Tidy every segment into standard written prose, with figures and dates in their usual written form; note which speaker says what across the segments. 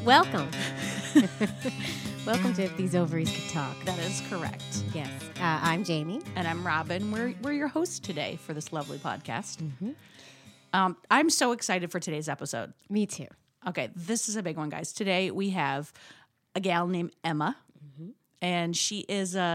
Speaker 1: Welcome. Welcome to If These Ovaries Could Talk.
Speaker 2: That is correct.
Speaker 1: Yes. I'm Jamie.
Speaker 2: And I'm Robin. We're your hosts today for this lovely podcast. I'm so excited for today's episode.
Speaker 1: Me too.
Speaker 2: Okay, this is a big one, guys. Today we have a gal named Emma, and she is a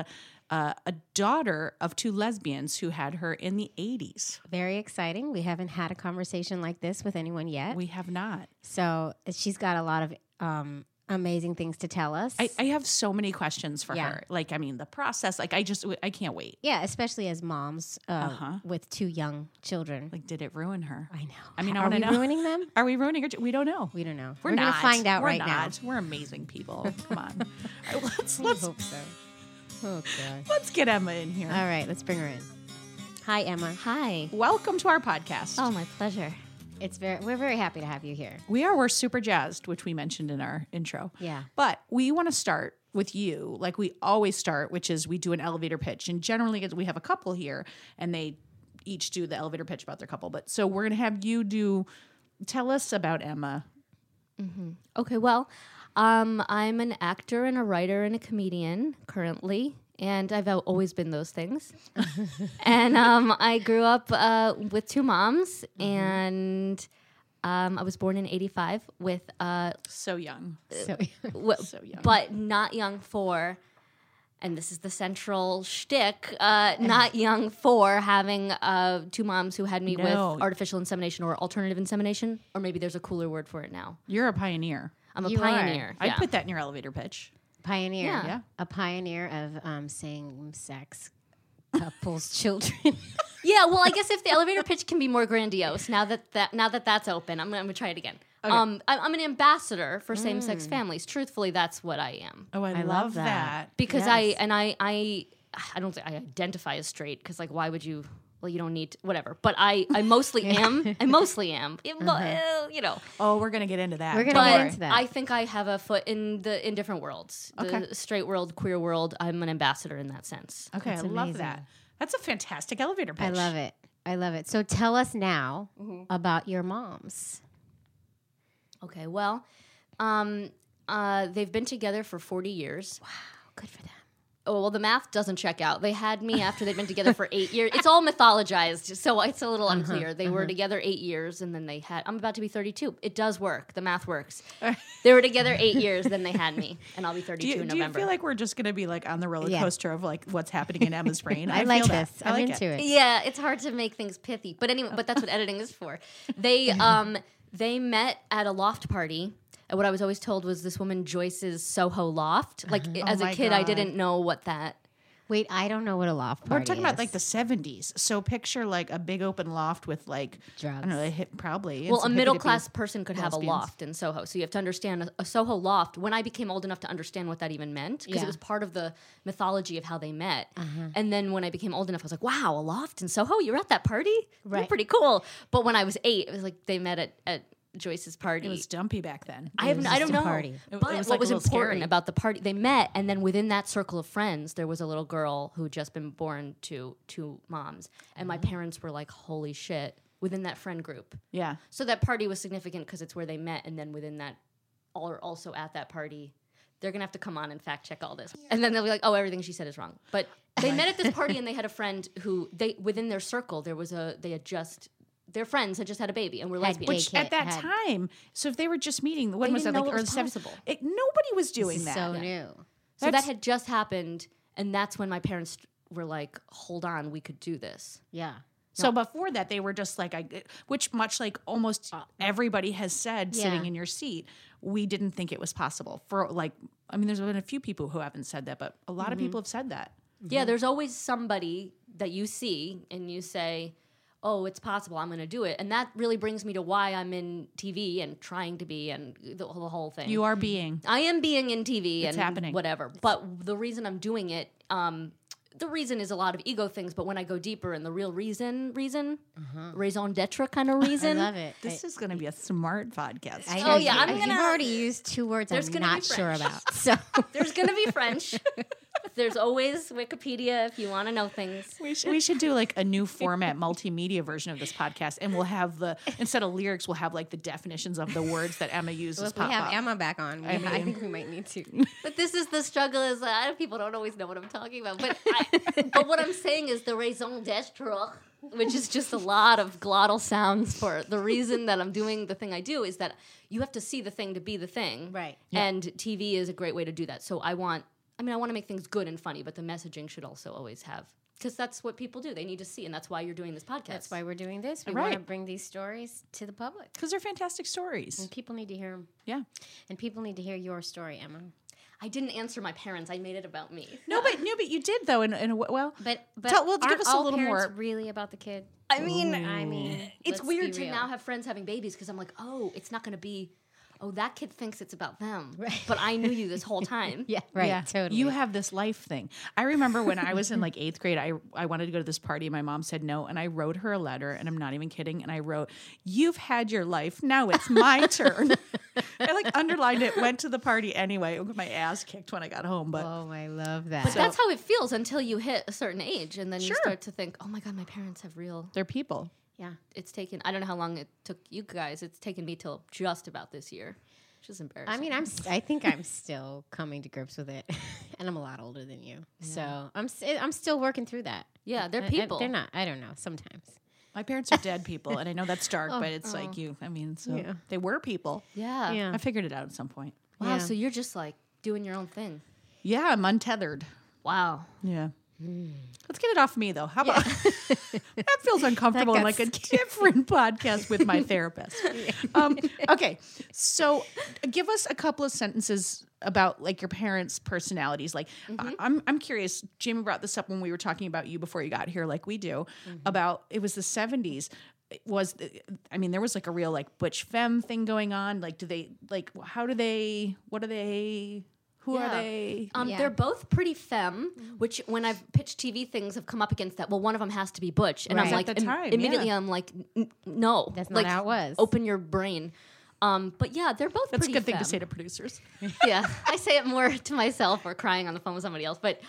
Speaker 2: daughter of two lesbians who had her in the 80s.
Speaker 1: Very exciting. We haven't had a conversation like this with anyone yet.
Speaker 2: We have not.
Speaker 1: So she's got a lot of amazing things to tell us.
Speaker 2: I have so many questions for
Speaker 1: Yeah.
Speaker 2: her. Like, I mean, the process, like, I can't wait.
Speaker 1: Yeah, especially as moms with two young children.
Speaker 2: Like, did it ruin her?
Speaker 1: I know.
Speaker 2: I mean, I
Speaker 1: Are
Speaker 2: want to
Speaker 1: we
Speaker 2: know.
Speaker 1: ruining them?
Speaker 2: Are we ruining her? We don't know.
Speaker 1: We don't know.
Speaker 2: We're
Speaker 1: going to
Speaker 2: not.
Speaker 1: find out
Speaker 2: We're
Speaker 1: right
Speaker 2: not. We're amazing people. Come on. All right,
Speaker 1: now. I hope so. Oh, God.
Speaker 2: let's get Emma in here.
Speaker 1: All right, let's bring her in. Hi, Emma.
Speaker 3: Hi.
Speaker 2: Welcome to our podcast.
Speaker 3: Oh, my pleasure.
Speaker 1: We're very happy to have you here.
Speaker 2: We're super jazzed, which we mentioned in our intro.
Speaker 1: Yeah.
Speaker 2: But we want to start with you, like we always start, which is we do an elevator pitch. And generally we have a couple here and they each do the elevator pitch about their couple. But so we're going to have you tell us about Emma.
Speaker 3: Okay, well, I'm an actor and a writer and a comedian currently, and I've always been those things. And I grew up with two moms, and I was born in 85 with
Speaker 2: So young.
Speaker 1: So,
Speaker 2: So young.
Speaker 3: but not young for, and this is the central shtick, not young for having two moms who had me
Speaker 2: No.
Speaker 3: with artificial insemination or alternative insemination, or maybe there's a cooler word for it now.
Speaker 2: You're a pioneer.
Speaker 3: I'm a
Speaker 1: You are.
Speaker 3: pioneer.
Speaker 2: I'd
Speaker 3: yeah.
Speaker 2: put that in your elevator pitch.
Speaker 1: pioneer.
Speaker 3: Yeah.
Speaker 1: A pioneer of same-sex couples' children.
Speaker 3: Yeah, well, I guess if the elevator pitch can be more grandiose, now that that's open, I'm gonna try it again.
Speaker 2: Okay.
Speaker 3: I'm an ambassador for same-sex families. Truthfully, that's what I am.
Speaker 2: Oh, I
Speaker 1: love
Speaker 2: love
Speaker 1: that.
Speaker 2: that.
Speaker 3: Because
Speaker 1: Yes.
Speaker 3: I don't think I identify as straight because like why would you? Well, you don't need to, whatever. But I mostly am. I mostly am. You know.
Speaker 2: Oh, we're going to get into that.
Speaker 1: We're gonna
Speaker 2: Don't
Speaker 1: get
Speaker 2: worry.
Speaker 1: into that.
Speaker 3: I think I have a foot in different worlds.
Speaker 2: Okay.
Speaker 3: The straight world, queer world. I'm an ambassador in that sense.
Speaker 2: Okay,
Speaker 1: That's
Speaker 2: I love
Speaker 1: amazing.
Speaker 2: that. That's a fantastic elevator pitch.
Speaker 1: I love it. So tell us now about your moms.
Speaker 3: Okay, well, they've been together for 40 years.
Speaker 1: Wow, good for them.
Speaker 3: Oh, well, the math doesn't check out. They had me after they'd been together for 8 years. It's all mythologized, so it's a little unclear. They were together 8 years, and then they had... I'm about to be 32. It does work. The math works. They were together 8 years, then they had me, and I'll be 32 in
Speaker 2: Do you
Speaker 3: November.
Speaker 2: feel like we're just going to be like on the roller
Speaker 1: Yeah.
Speaker 2: coaster of like what's happening in Emma's brain?
Speaker 1: I like
Speaker 2: feel that.
Speaker 1: this.
Speaker 2: I
Speaker 1: I'm
Speaker 2: like
Speaker 1: into it.
Speaker 3: Yeah, it's hard to make things pithy. But anyway, but that's what editing is for. They met at a loft party. And what I was always told was this woman Joyce's Soho loft. Like as a
Speaker 2: my
Speaker 3: kid, I
Speaker 2: God.
Speaker 3: didn't know what that.
Speaker 1: Wait, I don't know what a loft party
Speaker 2: We're talking
Speaker 1: is.
Speaker 2: about like the 70s. So picture like a big open loft with like
Speaker 1: Drugs.
Speaker 2: I don't know, they hit probably. and
Speaker 3: Well, a
Speaker 2: some
Speaker 3: middle
Speaker 2: hippie-dippy
Speaker 3: class person could have a
Speaker 2: lesbians.
Speaker 3: loft in Soho. So you have to understand a Soho loft. When I became old enough to understand what that even meant, because
Speaker 1: Yeah.
Speaker 3: it was part of the mythology of how they met. And then when I became old enough, I was like, wow, a loft in Soho? You were at that party? You're
Speaker 1: Right.
Speaker 3: pretty cool. But when I was 8, it was like they met at Joyce's party.
Speaker 2: It was dumpy back then.
Speaker 3: I don't
Speaker 1: just a
Speaker 3: know.
Speaker 1: party.
Speaker 2: It
Speaker 3: But
Speaker 2: was,
Speaker 3: what
Speaker 2: like,
Speaker 3: was
Speaker 2: a little
Speaker 3: important
Speaker 2: scary.
Speaker 3: about the party, they met, and then within that circle of friends, there was a little girl who had just been born to two moms, and my parents were like, "Holy shit!" Within that friend group,
Speaker 2: Yeah.
Speaker 3: so that party was significant because it's where they met, and then within that, also at that party, they're gonna have to come on and fact check all this, and then they'll be like, "Oh, everything she said is wrong." But they met at this party, and they had a friend who within their circle their friends had just had a baby and were
Speaker 1: Had
Speaker 3: lesbians.
Speaker 2: Which
Speaker 1: Kit
Speaker 2: at that
Speaker 1: had-
Speaker 2: time, so if they were just meeting, when was that?
Speaker 3: didn't know
Speaker 2: Like
Speaker 3: it was
Speaker 2: early 70s?
Speaker 3: possible.
Speaker 2: Nobody was doing
Speaker 1: This is
Speaker 2: that.
Speaker 1: so
Speaker 3: Yeah.
Speaker 1: new.
Speaker 3: So that
Speaker 2: That's-
Speaker 3: had just happened, and that's when my parents were like, "Hold on, we could do this."
Speaker 1: Yeah.
Speaker 2: So before that, they were just like, which much like almost everybody has said sitting
Speaker 1: Yeah.
Speaker 2: in your seat, we didn't think it was possible. For like, I mean, there's been a few people who haven't said that, but a lot of people have said that.
Speaker 3: Yeah, there's always somebody that you see and you say, "Oh, it's possible. I'm going to do it," and that really brings me to why I'm in TV and trying to be and the whole thing.
Speaker 2: You are being.
Speaker 3: I am being in TV
Speaker 2: It's
Speaker 3: and
Speaker 2: happening.
Speaker 3: whatever. But the reason I'm doing it, the reason is a lot of ego things. But when I go deeper and the real raison d'etre kind of
Speaker 1: I
Speaker 3: reason,
Speaker 1: love it.
Speaker 2: This is going to be a smart podcast.
Speaker 1: I
Speaker 3: Oh,
Speaker 1: know
Speaker 3: yeah,
Speaker 1: you-
Speaker 3: I'm
Speaker 1: You've
Speaker 3: gonna-
Speaker 1: already used two words
Speaker 3: There's
Speaker 1: I'm
Speaker 3: gonna be
Speaker 1: not sure
Speaker 3: French.
Speaker 1: about. So
Speaker 3: there's going to be French. There's always Wikipedia if you want to know things.
Speaker 2: We should do like a new format multimedia version of this podcast, and we'll have instead of lyrics, we'll have like the definitions of the words that Emma uses.
Speaker 1: Well, if
Speaker 2: pop
Speaker 1: we have
Speaker 2: up.
Speaker 1: Emma back on, I think we might need to.
Speaker 3: But this is the struggle is people don't always know what I'm talking about. But but what I'm saying is the raison d'etre, which is just a lot of glottal sounds for the reason that I'm doing the thing I do is that you have to see the thing to be the thing.
Speaker 1: Right.
Speaker 3: And TV is a great way to do that. So I want to make things good and funny, but the messaging should also always have, because that's what people do. They need to see, and that's why you're doing this podcast.
Speaker 1: That's why we're doing this. We
Speaker 2: Right.
Speaker 1: want to bring these stories to the public.
Speaker 2: Because they're fantastic stories.
Speaker 1: And people need to hear them.
Speaker 2: Yeah.
Speaker 1: And people need to hear your story, Emma.
Speaker 3: I didn't answer my parents. I made it about me.
Speaker 2: No, but you did though. Well,
Speaker 1: But
Speaker 2: well, give
Speaker 1: aren't
Speaker 2: us a
Speaker 1: all
Speaker 2: little
Speaker 1: parents
Speaker 2: more.
Speaker 1: really about the kid?
Speaker 3: I mean,
Speaker 1: let's
Speaker 3: it's weird
Speaker 1: be
Speaker 3: to
Speaker 1: real.
Speaker 3: now have friends having babies because I'm like, oh, it's not going to be, oh, that kid thinks it's about them.
Speaker 1: Right.
Speaker 3: But I knew you this whole time.
Speaker 1: Yeah, right.
Speaker 2: Yeah.
Speaker 1: Totally.
Speaker 2: You have this life thing. I remember when I was in like 8th grade, I wanted to go to this party. My mom said no. And I wrote her a letter, and I'm not even kidding. And I wrote, "You've had your life. Now it's my turn." I like underlined it, went to the party anyway. I got my ass kicked when I got home. But
Speaker 1: Oh, I love that.
Speaker 3: But that's how it feels until you hit a certain age. And then you
Speaker 2: Sure.
Speaker 3: start to think, oh my God, my parents have real.
Speaker 2: they're people.
Speaker 1: yeah.
Speaker 3: It's taken, I don't know how long it took you guys. It's taken me till just about this year, which is embarrassing.
Speaker 1: I mean, I think I'm still coming to grips with it, and I'm a lot older than you, so I'm still working through that.
Speaker 3: Yeah, they're
Speaker 1: I-
Speaker 3: people.
Speaker 1: they're not. I don't know. Sometimes.
Speaker 2: My parents are dead people, and I know that's dark, but it's like you. I mean, so
Speaker 1: Yeah.
Speaker 2: they were people.
Speaker 3: Yeah.
Speaker 1: Yeah.
Speaker 2: I figured it out at some point.
Speaker 3: Wow.
Speaker 1: Yeah.
Speaker 3: So you're just like doing your own thing.
Speaker 2: Yeah, I'm untethered.
Speaker 3: Wow.
Speaker 2: Yeah. Let's get it off me though. How about that feels uncomfortable
Speaker 1: That
Speaker 2: in
Speaker 1: got
Speaker 2: like a different podcast with my therapist. Okay, so give us a couple of sentences about like your parents' personalities. Like I'm curious. Jamie brought this up when we were talking about you before you got here, like we do, about it was the 70s. There was like a real like butch femme thing going on. Like, what are they? Who are they?
Speaker 1: Yeah.
Speaker 3: They're both pretty femme, which when I've pitched TV things have come up against that. Well, one of them has to be butch, and I'm
Speaker 1: Right.
Speaker 3: like,
Speaker 2: At the time,
Speaker 3: immediately
Speaker 2: yeah.
Speaker 3: I'm like, no,
Speaker 1: That's not
Speaker 3: like,
Speaker 1: how it was.
Speaker 3: Open your brain. But yeah, they're both
Speaker 2: That's a
Speaker 3: pretty
Speaker 2: good thing to
Speaker 3: femme.
Speaker 2: say to producers.
Speaker 3: Yeah, I say it more to myself or crying on the phone with somebody else. But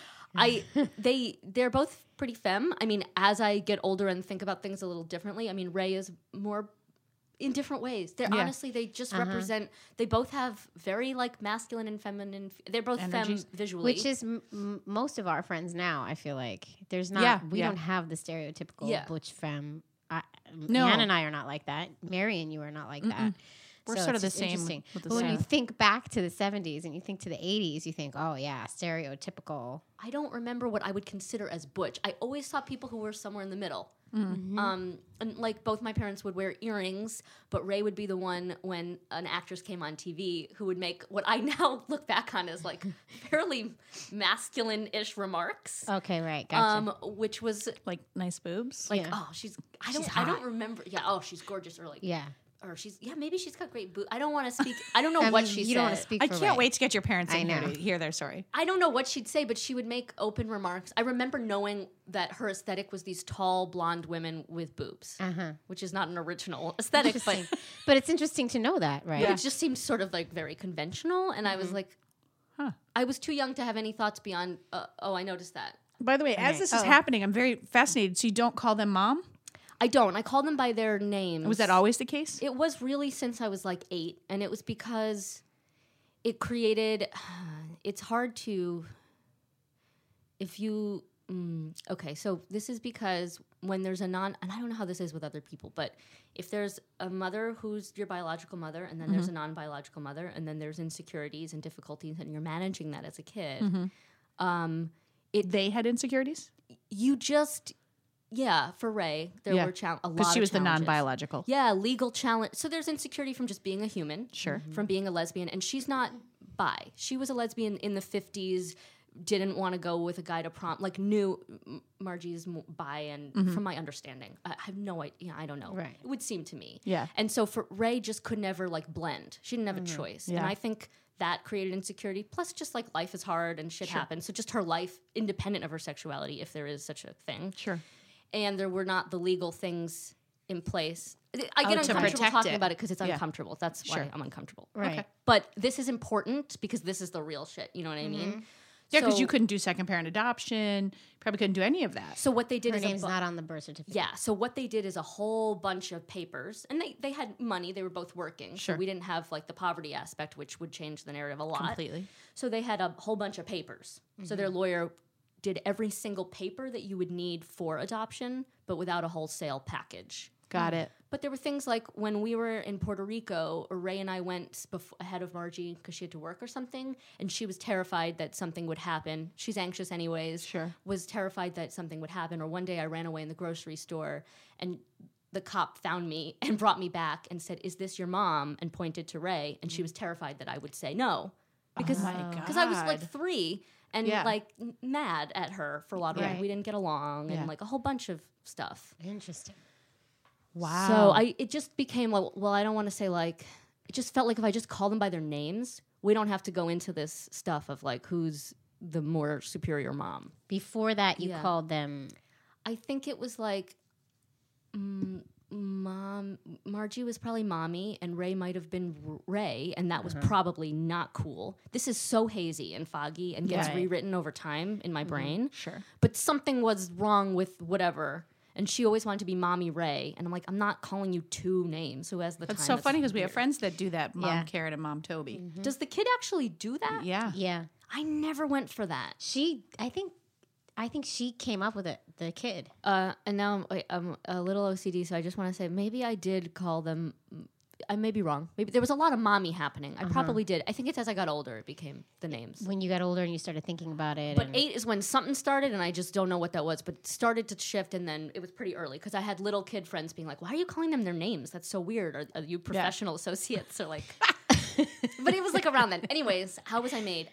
Speaker 3: they're both pretty femme. I mean, as I get older and think about things a little differently, I mean, Ray is more in different ways. They're
Speaker 2: Yeah.
Speaker 3: honestly, they just represent. They both have very like masculine and feminine. They're both
Speaker 2: Energies.
Speaker 3: femme visually,
Speaker 1: Which is most of our friends now. I feel like there's not.
Speaker 2: Yeah,
Speaker 1: we
Speaker 2: yeah.
Speaker 1: don't have the stereotypical
Speaker 3: Yeah.
Speaker 1: butch femme.
Speaker 2: No.
Speaker 1: Ann and I are not like that. Mary and you are not like that.
Speaker 2: We're
Speaker 1: So
Speaker 2: sort of
Speaker 1: it's
Speaker 2: the
Speaker 1: just
Speaker 2: same
Speaker 1: interesting.
Speaker 2: with the
Speaker 1: But when you
Speaker 2: South.
Speaker 1: think back to the 70s and you think to the 80s, you think, oh yeah, stereotypical.
Speaker 3: I don't remember what I would consider as butch. I always saw people who were somewhere in the middle. And like both my parents would wear earrings, but Ray would be the one when an actress came on TV who would make what I now look back on as like fairly masculine-ish remarks.
Speaker 1: Okay, right, gotcha.
Speaker 3: Which was
Speaker 2: Like nice boobs.
Speaker 3: like,
Speaker 1: Yeah.
Speaker 3: oh, I don't
Speaker 1: hot.
Speaker 3: remember. Yeah, oh, she's gorgeous. Or like,
Speaker 1: yeah.
Speaker 3: or maybe she's got great boobs. I don't want to speak. I don't know
Speaker 1: I
Speaker 3: what
Speaker 1: mean,
Speaker 3: she
Speaker 1: you
Speaker 3: said.
Speaker 1: don't want to speak
Speaker 2: I
Speaker 1: for
Speaker 2: can't
Speaker 1: Ray.
Speaker 2: wait to get your parents in
Speaker 1: I
Speaker 2: here
Speaker 1: know.
Speaker 2: to hear their story.
Speaker 3: I don't know what she'd say, but she would make open remarks. I remember knowing that her aesthetic was these tall blonde women with boobs, which is not an original aesthetic, but
Speaker 1: Interesting. But it's interesting to know that, right?
Speaker 3: it just seems sort of like very conventional. And I was like, I was too young to have any thoughts beyond, oh, I noticed that.
Speaker 2: By the way, as
Speaker 1: Right.
Speaker 2: this is happening, I'm very fascinated. So you don't call them mom?
Speaker 3: I don't. I call them by their names.
Speaker 2: Was that always the case?
Speaker 3: It was really since I was like 8, and it was because it created. It's hard to. If you. Okay, so this is because when there's and I don't know how this is with other people, but if there's a mother who's your biological mother, and then there's a non-biological mother, and then there's insecurities and difficulties, and you're managing that as a kid,
Speaker 2: They had insecurities?
Speaker 3: you just. Yeah, for Ray, there were a lot of
Speaker 2: Because she was the
Speaker 3: challenges.
Speaker 2: non-biological.
Speaker 3: Yeah, legal challenge. So there's insecurity from just being a human.
Speaker 2: Sure.
Speaker 3: From being a lesbian. And she's not bi. She was a lesbian in the 50s, didn't want to go with a guy to prom. Like, knew Margie's bi, and from my understanding. I have no idea. I don't know.
Speaker 1: Right.
Speaker 3: It would seem to me.
Speaker 2: Yeah.
Speaker 3: And so for Ray, just could never, like, blend. She didn't have a choice.
Speaker 2: Yeah.
Speaker 3: And I think that created insecurity. Plus, just, like, life is hard and shit happens. So just her life, independent of her sexuality, if there is such a thing.
Speaker 2: Sure.
Speaker 3: And there were not the legal things in place. I get
Speaker 2: to
Speaker 3: uncomfortable
Speaker 2: protect
Speaker 3: talking
Speaker 2: it.
Speaker 3: about it because it's
Speaker 2: Yeah.
Speaker 3: uncomfortable. That's why
Speaker 2: Sure.
Speaker 3: I'm uncomfortable.
Speaker 1: Right.
Speaker 3: But this is important because this is the real shit. You know what I mean?
Speaker 2: Yeah, because
Speaker 3: So-
Speaker 2: you couldn't do second parent adoption. Probably couldn't do any of that.
Speaker 3: So what they did
Speaker 1: Her
Speaker 3: is
Speaker 1: name's not on the birth certificate.
Speaker 3: Yeah. So what they did is a whole bunch of papers, and they had money. They were both working,
Speaker 2: Sure.
Speaker 3: so we didn't have like the poverty aspect, which would change the narrative a lot.
Speaker 2: Completely.
Speaker 3: So they had a whole bunch of papers. So their lawyer did every single paper that you would need for adoption, but without a wholesale package.
Speaker 2: Got it.
Speaker 3: But there were things like when we were in Puerto Rico, Ray and I went ahead of Margie because she had to work or something, and she was terrified that something would happen. She's anxious anyways.
Speaker 2: Sure.
Speaker 3: Was terrified that something would happen. Or one day I ran away in the grocery store, and the cop found me and brought me back and said, "Is this your mom?" and pointed to Ray, and she was terrified that I would say no. Because
Speaker 2: my God.
Speaker 3: I was like 3 and
Speaker 2: Yeah.
Speaker 3: like mad at her for a lot of
Speaker 1: Right.
Speaker 3: we didn't get along
Speaker 2: Yeah.
Speaker 3: and like a whole bunch of stuff.
Speaker 1: Interesting.
Speaker 2: Wow.
Speaker 3: So it just became like, well, I don't want to say like, it just felt like if I just call them by their names, we don't have to go into this stuff of like who's the more superior mom.
Speaker 1: Before that, you
Speaker 3: Yeah.
Speaker 1: called them.
Speaker 3: I think it was like, Margie was probably mommy, and Ray might have been Ray, and that was probably not cool. This is so hazy and foggy and gets
Speaker 1: Right.
Speaker 3: rewritten over time in my brain.
Speaker 2: Sure.
Speaker 3: But something was wrong with whatever. And she always wanted to be Mommy Ray. And I'm like, I'm not calling you 2 names. Who has the time?
Speaker 2: That's so funny because we have
Speaker 3: weird.
Speaker 2: friends that do that. Mom
Speaker 1: Yeah.
Speaker 2: Karen and Mom Toby.
Speaker 3: Does the kid actually do that?
Speaker 2: Yeah.
Speaker 1: Yeah.
Speaker 3: I never went for that.
Speaker 1: I think she came up with it, the kid.
Speaker 3: And now I'm a little OCD, so I just want to say maybe I did call them. I may be wrong. Maybe there was a lot of mommy happening. I probably did. I think it's as I got older, it became the names.
Speaker 1: When you got older and you started thinking about it.
Speaker 3: But
Speaker 1: and
Speaker 3: 8 is when something started, and I just don't know what that was. But it started to shift, and then it was pretty early because I had little kid friends being like, "Why are you calling them their names? That's so weird. Are you professional associates or like?" But it was like around then. Anyways, how was I made?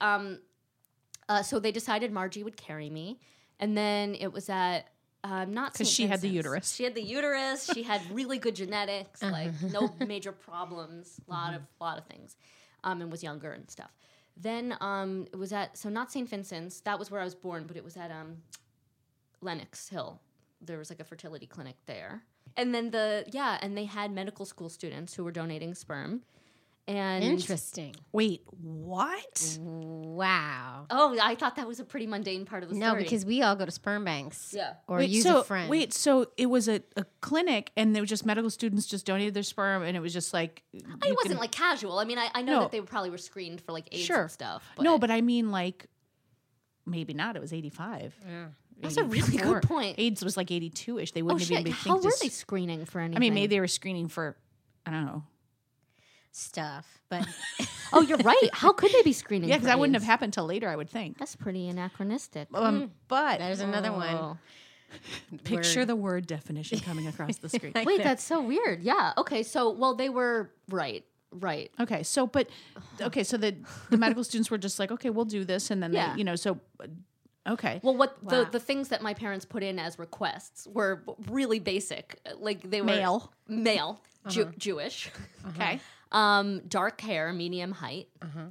Speaker 3: So they decided Margie would carry me, and then it was at not
Speaker 2: Because
Speaker 3: St.
Speaker 2: she had the
Speaker 3: Vincent's.
Speaker 2: uterus.
Speaker 3: She had the uterus. She had really good genetics, like no major problems, lot of things, and was younger and stuff. Then it was at not St. Vincent's. That was where I was born, but it was at Lenox Hill. There was like a fertility clinic there, and then and they had medical school students who were donating sperm. And
Speaker 1: Interesting.
Speaker 2: Wait, what?
Speaker 1: Wow.
Speaker 3: oh, I thought that was a pretty mundane part of the
Speaker 1: No,
Speaker 3: story.
Speaker 1: because we all go to sperm banks.
Speaker 3: Yeah.
Speaker 1: Or
Speaker 2: Wait,
Speaker 1: use
Speaker 2: so,
Speaker 1: a friend.
Speaker 2: Wait, so it was a clinic and there were just medical students just donated their sperm and it was just like.
Speaker 3: It wasn't like casual. I mean, I know
Speaker 2: No.
Speaker 3: that they probably were screened for like AIDS
Speaker 2: Sure.
Speaker 3: and stuff.
Speaker 2: No, but I mean like, maybe not. It was 85.
Speaker 1: Yeah.
Speaker 3: that's a really
Speaker 2: 84.
Speaker 3: good point.
Speaker 2: AIDS was like 82-ish. They
Speaker 3: Oh
Speaker 2: wouldn't
Speaker 3: shit!
Speaker 2: even be
Speaker 3: How were
Speaker 2: think
Speaker 3: they screening for anything?
Speaker 2: I mean, maybe they were screening for, I don't know.
Speaker 1: Stuff. But
Speaker 3: Oh, you're right. How could they be screening?
Speaker 2: Yeah,
Speaker 3: for
Speaker 2: because that wouldn't have
Speaker 3: AIDS?
Speaker 2: happened till later, I would think.
Speaker 3: That's pretty anachronistic.
Speaker 2: But
Speaker 1: there's another one.
Speaker 3: Oh.
Speaker 2: picture
Speaker 1: Word.
Speaker 2: the word definition coming across the screen.
Speaker 3: Wait, that's so weird. Yeah. Okay. So, well, they were right.
Speaker 2: Okay, so the medical students were just like, okay, we'll do this, and then
Speaker 3: Yeah.
Speaker 2: they, so okay.
Speaker 3: Well, what
Speaker 1: Wow.
Speaker 3: the things that my parents put in as requests were really basic. Like they were
Speaker 2: Male.
Speaker 3: Jewish,
Speaker 2: Okay.
Speaker 3: dark hair, medium height,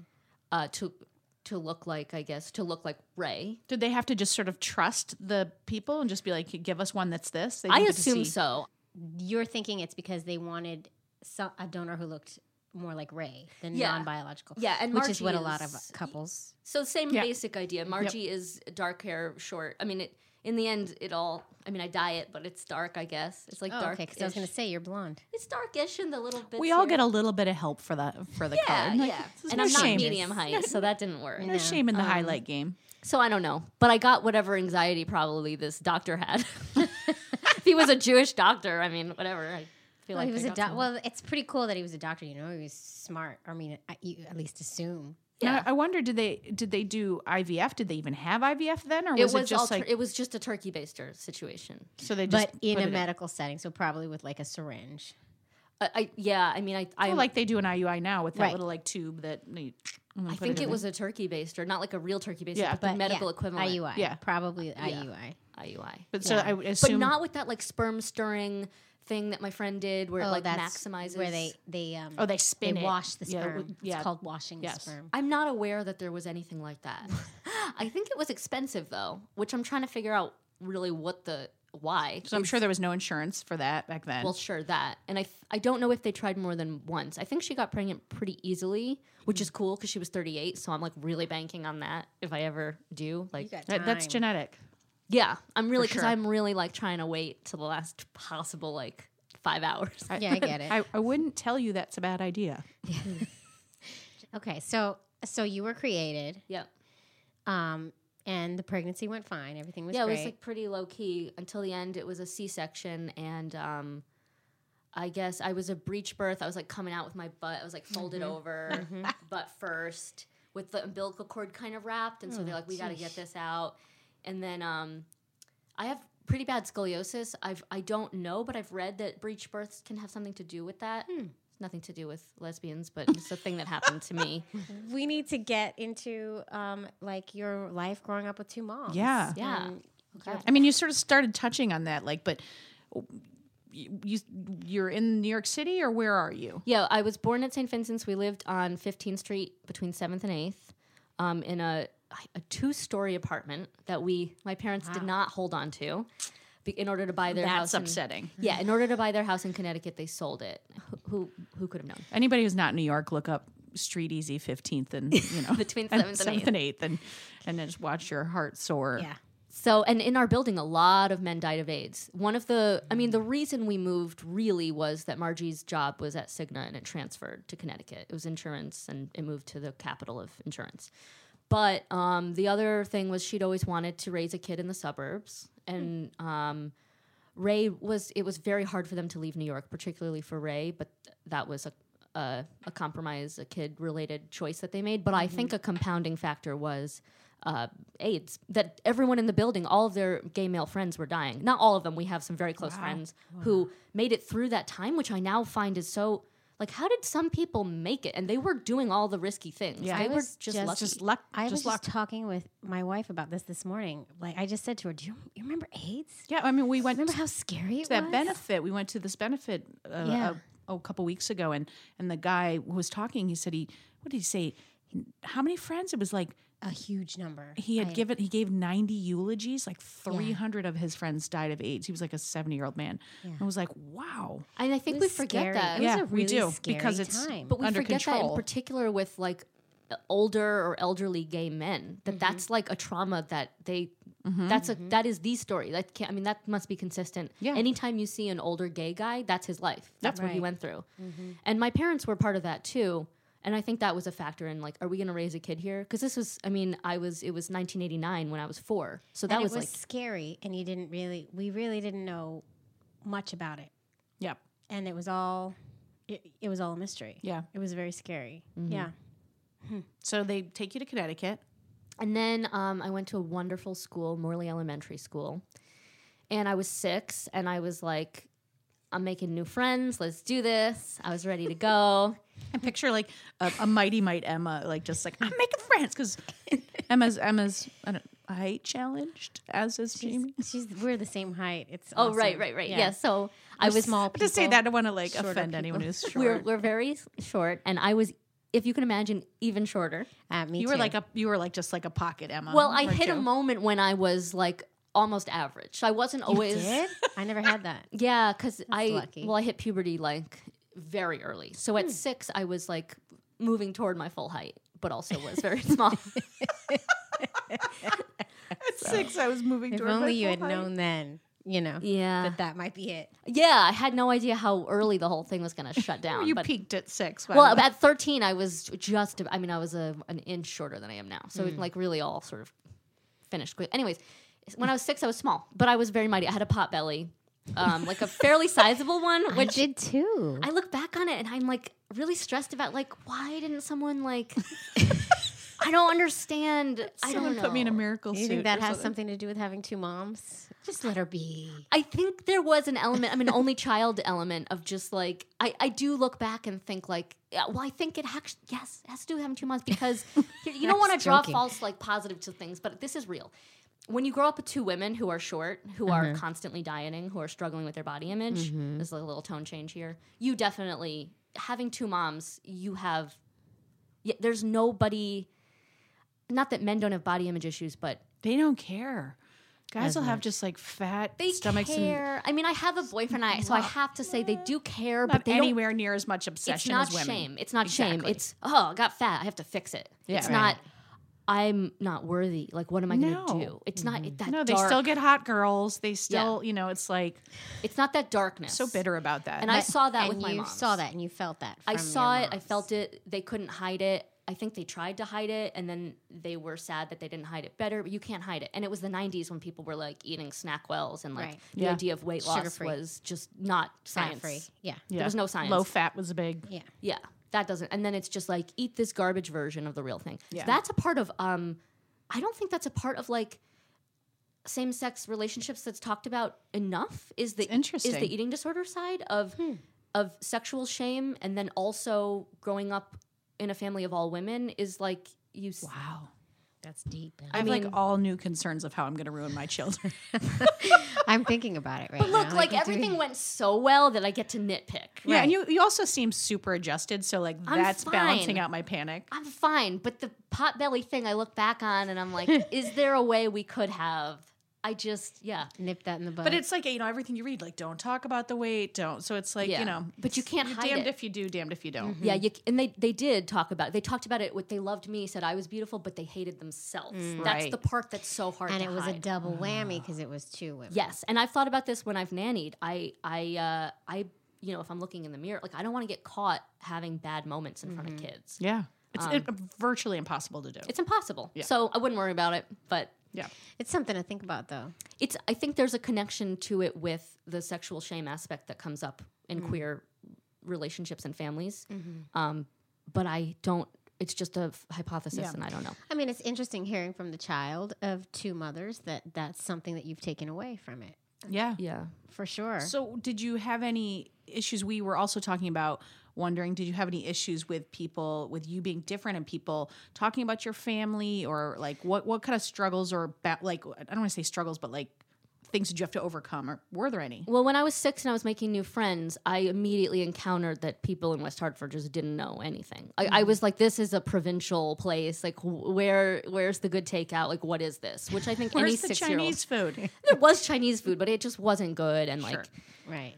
Speaker 3: to look like Ray.
Speaker 2: Did they have to just sort of trust the people and just be like, give us one that's this? They
Speaker 3: I
Speaker 2: didn't get to
Speaker 3: assume
Speaker 2: see-
Speaker 3: so.
Speaker 1: you're thinking it's because they wanted a donor who looked more like Ray than
Speaker 3: Yeah.
Speaker 1: non-biological.
Speaker 3: Yeah, and
Speaker 1: which is
Speaker 3: Margie
Speaker 1: what a lot of
Speaker 3: is-
Speaker 1: couples.
Speaker 3: So same
Speaker 2: Yeah.
Speaker 3: basic idea. Margie is dark hair, short. I mean, in the end, I dye it, but it's dark. I guess it's like
Speaker 1: Oh,
Speaker 3: dark.
Speaker 1: okay, because I was going to say you're blonde.
Speaker 3: It's darkish in the little bits.
Speaker 2: We all
Speaker 3: here.
Speaker 2: get a little bit of help for the
Speaker 3: yeah,
Speaker 2: color.
Speaker 3: yeah.
Speaker 2: There's
Speaker 3: And
Speaker 2: no
Speaker 3: I'm not
Speaker 2: shame.
Speaker 3: medium height, so that didn't work.
Speaker 2: No shame in the highlight game.
Speaker 3: So I don't know, but I got whatever anxiety probably this doctor had. If he was a Jewish doctor, I mean, whatever. I feel
Speaker 1: Well,
Speaker 3: like
Speaker 1: he was
Speaker 3: I
Speaker 1: a
Speaker 3: got
Speaker 1: doc.
Speaker 3: some-
Speaker 1: Well, it's pretty cool that he was a doctor. You know, he was smart. I mean, you at least assume.
Speaker 3: Yeah.
Speaker 2: Now, I wonder, did they do IVF? Did they even have IVF then, or
Speaker 3: It
Speaker 2: was it just like
Speaker 3: it was just a turkey baster situation.
Speaker 2: so they just
Speaker 1: But in
Speaker 2: put
Speaker 1: a
Speaker 2: it
Speaker 1: medical setting, so probably with like a syringe.
Speaker 3: I mean, I
Speaker 2: Oh, like they do an IUI now with that
Speaker 1: Right.
Speaker 2: little like tube that
Speaker 3: I think it was a turkey baster, not like a real turkey baster,
Speaker 2: Yeah.
Speaker 3: but the
Speaker 1: But
Speaker 3: medical
Speaker 1: yeah,
Speaker 3: equivalent.
Speaker 1: IUI.
Speaker 2: Yeah.
Speaker 1: Probably IUI.
Speaker 3: IUI.
Speaker 2: But so
Speaker 1: Yeah.
Speaker 2: I would
Speaker 3: But
Speaker 2: assume
Speaker 3: not with that like sperm stirring thing that my friend did where it like maximizes.
Speaker 1: where they
Speaker 2: they spin
Speaker 1: they
Speaker 2: it.
Speaker 1: wash the
Speaker 2: Yeah,
Speaker 1: sperm.
Speaker 2: yeah.
Speaker 1: It's called washing
Speaker 2: Yes.
Speaker 1: the sperm.
Speaker 3: I'm not aware that there was anything like that. I think it was expensive though, which I'm trying to figure out really what the why.
Speaker 2: So I'm sure there was no insurance for that back then.
Speaker 3: Well, sure, that. And I don't know if they tried more than once. I think she got pregnant pretty easily, which is cool because she was 38. So I'm like really banking on that if I ever do. Like,
Speaker 1: You got
Speaker 2: That's
Speaker 1: time.
Speaker 2: genetic.
Speaker 3: yeah, I'm really, because
Speaker 2: sure.
Speaker 3: I'm really like trying to wait till the last possible like 5 hours.
Speaker 1: Yeah, I get it.
Speaker 2: I wouldn't tell you that's a bad idea.
Speaker 1: Okay, so you were created,
Speaker 3: Yep.
Speaker 1: and the pregnancy went fine. Everything was
Speaker 3: Yeah, it
Speaker 1: great.
Speaker 3: was like pretty low key until the end. It was a C-section, and I guess I was a breech birth. I was like coming out with my butt. I was like folded over, butt first, with the umbilical cord kind of wrapped. And so they're like, "We got to get this out." And then I have pretty bad scoliosis. I don't know, but I've read that breech births can have something to do with that. It's nothing to do with lesbians, but it's a thing that happened to me.
Speaker 1: We need to get into like your life growing up with two moms.
Speaker 2: Yeah.
Speaker 3: Yeah.
Speaker 1: And
Speaker 3: Okay.
Speaker 2: I mean, you sort of started touching on that, like, but you're in New York City, or where are you?
Speaker 3: Yeah, I was born at St. Vincent's. We lived on 15th Street between 7th and 8th in a 2-story apartment that my parents did not hold on to in order to buy their house.
Speaker 2: That's upsetting.
Speaker 3: Yeah, in order to buy their house in Connecticut, they sold it. Who could have known?
Speaker 2: Anybody who's not in New York, look up Street Easy 15th and,
Speaker 3: Between
Speaker 2: and
Speaker 3: 7th and 8th.
Speaker 2: and 8th and then just watch your heart soar.
Speaker 1: yeah.
Speaker 3: So, and in our building, a lot of men died of AIDS. The reason we moved really was that Margie's job was at Cigna and it transferred to Connecticut. It was insurance and it moved to the capital of insurance. But the other thing was she'd always wanted to raise a kid in the suburbs. And it was very hard for them to leave New York, particularly for Ray, but that was a compromise, a kid-related choice that they made. But I think a compounding factor was AIDS, that everyone in the building, all of their gay male friends were dying. Not all of them. We have some very close friends who made it through that time, which I now find is so, like, how did some people make it? And they were doing all the risky things.
Speaker 2: Yeah.
Speaker 3: They
Speaker 1: I
Speaker 3: were
Speaker 1: was
Speaker 3: just
Speaker 1: just-
Speaker 3: lucky.
Speaker 2: Just luck.
Speaker 1: I was
Speaker 2: just
Speaker 1: just
Speaker 2: luck.
Speaker 1: talking with my wife about this morning. Like, I just said to her, "Do you remember AIDS?
Speaker 2: Yeah, I mean, we went
Speaker 1: Remember how scary it
Speaker 2: to that
Speaker 1: was?"
Speaker 2: benefit. We went to this benefit
Speaker 1: Yeah.
Speaker 2: a couple weeks ago, and the guy who was talking, he said what did he say? How many friends? It was like
Speaker 1: A huge number.
Speaker 2: he gave 90 eulogies. Like 300 of his friends died of AIDS. He was like a 70-year-old man. I was like, wow.
Speaker 3: And I
Speaker 1: It
Speaker 3: think
Speaker 1: was
Speaker 3: we forget
Speaker 1: scary.
Speaker 3: that.
Speaker 1: It was
Speaker 2: Yeah,
Speaker 1: a
Speaker 2: we
Speaker 1: really
Speaker 2: do,
Speaker 1: scary
Speaker 2: because it's-
Speaker 1: time.
Speaker 3: But we
Speaker 2: under
Speaker 3: forget that in
Speaker 2: control.
Speaker 3: particular with like older or elderly gay men, that's like a trauma that they that is the story. That must be consistent.
Speaker 2: Yeah.
Speaker 3: Anytime you see an older gay guy, that's his life. That's what he
Speaker 1: Right.
Speaker 3: went through. And my parents were part of that too. And I think that was a factor in like, are we going to raise a kid here? Because this was, it was 1989 when I was 4. So that
Speaker 1: and
Speaker 3: was,
Speaker 1: it was
Speaker 3: like,
Speaker 1: scary, and we really didn't know much about it,
Speaker 2: Yeah.
Speaker 1: and it was all a mystery.
Speaker 2: Yeah.
Speaker 1: It was very scary. Yeah.
Speaker 2: So they take you to Connecticut.
Speaker 3: And then I went to a wonderful school, Morley Elementary School. And I was 6, and I was like, I'm making new friends. Let's do this. I was ready to go.
Speaker 2: I picture like a Mighty Might Emma, like just like, I'm making friends, because Emma's height challenged, as is Jamie.
Speaker 1: We're the same height. It's
Speaker 3: Oh,
Speaker 1: awesome.
Speaker 3: right. Yeah. So I was
Speaker 1: small.
Speaker 2: But to say
Speaker 1: people,
Speaker 2: that, I don't want to like
Speaker 1: shorter
Speaker 2: offend anyone
Speaker 1: people.
Speaker 2: who's short.
Speaker 3: we're very short, and I was, if you can imagine, even shorter.
Speaker 1: Me
Speaker 2: You
Speaker 1: too.
Speaker 2: were like just like a pocket Emma.
Speaker 3: Well, I
Speaker 2: weren't
Speaker 3: hit a
Speaker 2: you?
Speaker 3: moment when I was like almost average. I wasn't always.
Speaker 1: Did? I never had that.
Speaker 3: Yeah, because I
Speaker 1: lucky.
Speaker 3: I hit puberty like very early. So at 6, I was like moving toward my full height, but also was very small.
Speaker 2: At 6, I was moving
Speaker 1: If
Speaker 2: towards my
Speaker 1: only you
Speaker 2: full
Speaker 1: had
Speaker 2: height.
Speaker 1: known then,
Speaker 3: Yeah,
Speaker 1: that might be it.
Speaker 3: yeah. I had no idea how early the whole thing was going to shut down.
Speaker 2: You
Speaker 3: but,
Speaker 2: peaked at 6. by
Speaker 3: well,
Speaker 2: the way.
Speaker 3: at 13, I was just. I mean, I was an inch shorter than I am now. So it like really all sort of finished quick. Anyways, when I was 6, I was small, but I was very mighty. I had a pot belly, like a fairly sizable one,
Speaker 1: I
Speaker 3: which
Speaker 1: did too.
Speaker 3: I look back on it and I'm like really stressed about like, why didn't someone like I don't understand. I
Speaker 2: Someone
Speaker 3: don't know.
Speaker 2: put me in a miracle
Speaker 1: Do
Speaker 2: suit.
Speaker 1: you think that
Speaker 2: or
Speaker 1: has
Speaker 2: something.
Speaker 1: something to do with having 2 moms? Just let her be.
Speaker 3: I think there was an element, I mean, only child element of just like, I do look back and think like, yeah, well, I think it actually, yes, it has to do with having 2 moms because you don't want to
Speaker 1: Just
Speaker 3: draw
Speaker 1: joking.
Speaker 3: false like positive to things, but this is real. When you grow up with 2 women who are short, who are constantly dieting, who are struggling with their body image, there's a little tone change here. You definitely, having 2 moms, you have, there's nobody, not that men don't have body image issues, but
Speaker 2: They don't care. Guys
Speaker 1: as
Speaker 2: will have
Speaker 1: much.
Speaker 2: just like fat
Speaker 3: They
Speaker 2: stomachs
Speaker 3: care. I mean, I have a boyfriend, so I have to say they do care,
Speaker 2: and
Speaker 3: but
Speaker 2: not
Speaker 3: they don't.
Speaker 2: anywhere near as much
Speaker 3: It's
Speaker 2: obsession
Speaker 3: not
Speaker 2: as women.
Speaker 3: shame. It's not shame.
Speaker 2: Exactly.
Speaker 3: It's I got fat. I have to fix it.
Speaker 2: Yeah.
Speaker 3: It's
Speaker 2: Right.
Speaker 3: not. I'm not worthy. Like, what am I going to
Speaker 2: No.
Speaker 3: do? It's not that
Speaker 2: No, they
Speaker 3: dark.
Speaker 2: still get hot girls. They still, it's like
Speaker 3: It's not that darkness.
Speaker 2: so bitter about that.
Speaker 3: And I saw that
Speaker 1: and
Speaker 3: with my
Speaker 1: you
Speaker 3: mom.
Speaker 1: saw that and you felt that.
Speaker 3: I
Speaker 1: from
Speaker 3: saw
Speaker 1: your
Speaker 3: it. I
Speaker 1: moms.
Speaker 3: felt it. They couldn't hide it. I think they tried to hide it, and then they were sad that they didn't hide it better. But you can't hide it. And it was the '90s when people were like eating Snackwells, and like
Speaker 1: Right.
Speaker 3: the
Speaker 2: Yeah.
Speaker 3: idea of weight loss
Speaker 1: Sugar-free.
Speaker 3: was just not science.
Speaker 1: Fat-free. Yeah.
Speaker 2: Yeah.
Speaker 3: There was no science.
Speaker 2: Low fat was a big.
Speaker 1: Yeah.
Speaker 3: Yeah, that doesn't. And then it's just like eat this garbage version of the real thing.
Speaker 2: Yeah.
Speaker 3: So that's a part of. I don't think that's a part of like same-sex relationships that's talked about enough. Is the
Speaker 2: Interesting.
Speaker 3: is the eating disorder side of sexual shame, and then also growing up in a family of all women is like you.
Speaker 2: Wow.
Speaker 1: That's deep.
Speaker 2: I have
Speaker 3: mean-
Speaker 2: like all new concerns of how I'm going to ruin my children.
Speaker 1: I'm thinking about it right
Speaker 3: But look,
Speaker 1: now.
Speaker 3: like
Speaker 1: do we-
Speaker 3: everything went so well that I get to nitpick.
Speaker 2: Yeah, and
Speaker 1: Right.
Speaker 2: you also seem super adjusted, so like
Speaker 3: I'm
Speaker 2: that's
Speaker 3: fine.
Speaker 2: balancing out my panic.
Speaker 3: I'm fine, but the pot belly thing I look back on and I'm like, is there a way we could have? I just, yeah.
Speaker 1: nip that in the bud.
Speaker 2: But it's like everything you read, like don't talk about the weight, don't. So it's like
Speaker 3: Yeah. But you can't
Speaker 2: you're
Speaker 3: hide
Speaker 2: damned
Speaker 3: it.
Speaker 2: if you do, damned if you don't.
Speaker 3: Yeah, and they did talk about it. They talked about it. What they loved me, said I was beautiful, but they hated themselves. That's
Speaker 2: Right.
Speaker 3: the part that's so hard
Speaker 1: and
Speaker 3: to
Speaker 1: it was a
Speaker 3: hide.
Speaker 1: double whammy because it was two women.
Speaker 3: Yes, and I've thought about this when I've nannied. I if I'm looking in the mirror, like I don't want to get caught having bad moments in front of kids.
Speaker 2: Yeah. It's virtually impossible to do.
Speaker 3: It's impossible.
Speaker 2: Yeah.
Speaker 3: So I wouldn't worry about it, but
Speaker 2: Yeah.
Speaker 1: It's something to think about though.
Speaker 3: I think there's a connection to it with the sexual shame aspect that comes up in queer relationships and families. But I don't. It's just a hypothesis,
Speaker 2: Yeah.
Speaker 3: and I don't know.
Speaker 1: I mean, it's interesting hearing from the child of two mothers that that's something that you've taken away from it.
Speaker 2: Yeah.
Speaker 3: Yeah.
Speaker 1: For sure.
Speaker 2: So did you have any issues? We were also talking about wondering, did you have any issues with people, with you being different and people talking about your family, or like what kind of struggles or like, I don't want to say struggles, but like things did you have to overcome, or were there any?
Speaker 3: Well, when I was 6 and I was making new friends, I immediately encountered that people in West Hartford just didn't know anything. I was like, this is a provincial place. Like, where's the good takeout? Like, what is this? Which I think any
Speaker 2: Where's the
Speaker 3: 6-year-old.
Speaker 2: Chinese food?
Speaker 3: There was Chinese food, but it just wasn't good. And like,
Speaker 1: right.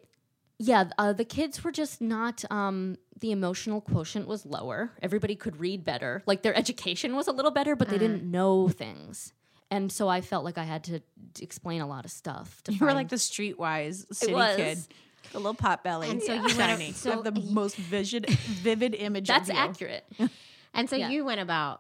Speaker 3: the kids were just not, the emotional quotient was lower. Everybody could read better. Like, their education was a little better, but they didn't know things. And so I felt like I had to explain a lot of stuff.
Speaker 2: You were like the streetwise city
Speaker 3: was.
Speaker 2: kid. The little pot belly.
Speaker 1: And so you went-
Speaker 2: shiny.
Speaker 1: so
Speaker 2: You have the most vivid image
Speaker 3: That's
Speaker 2: of you.
Speaker 3: accurate.
Speaker 1: And so
Speaker 3: Yeah.
Speaker 1: you went about,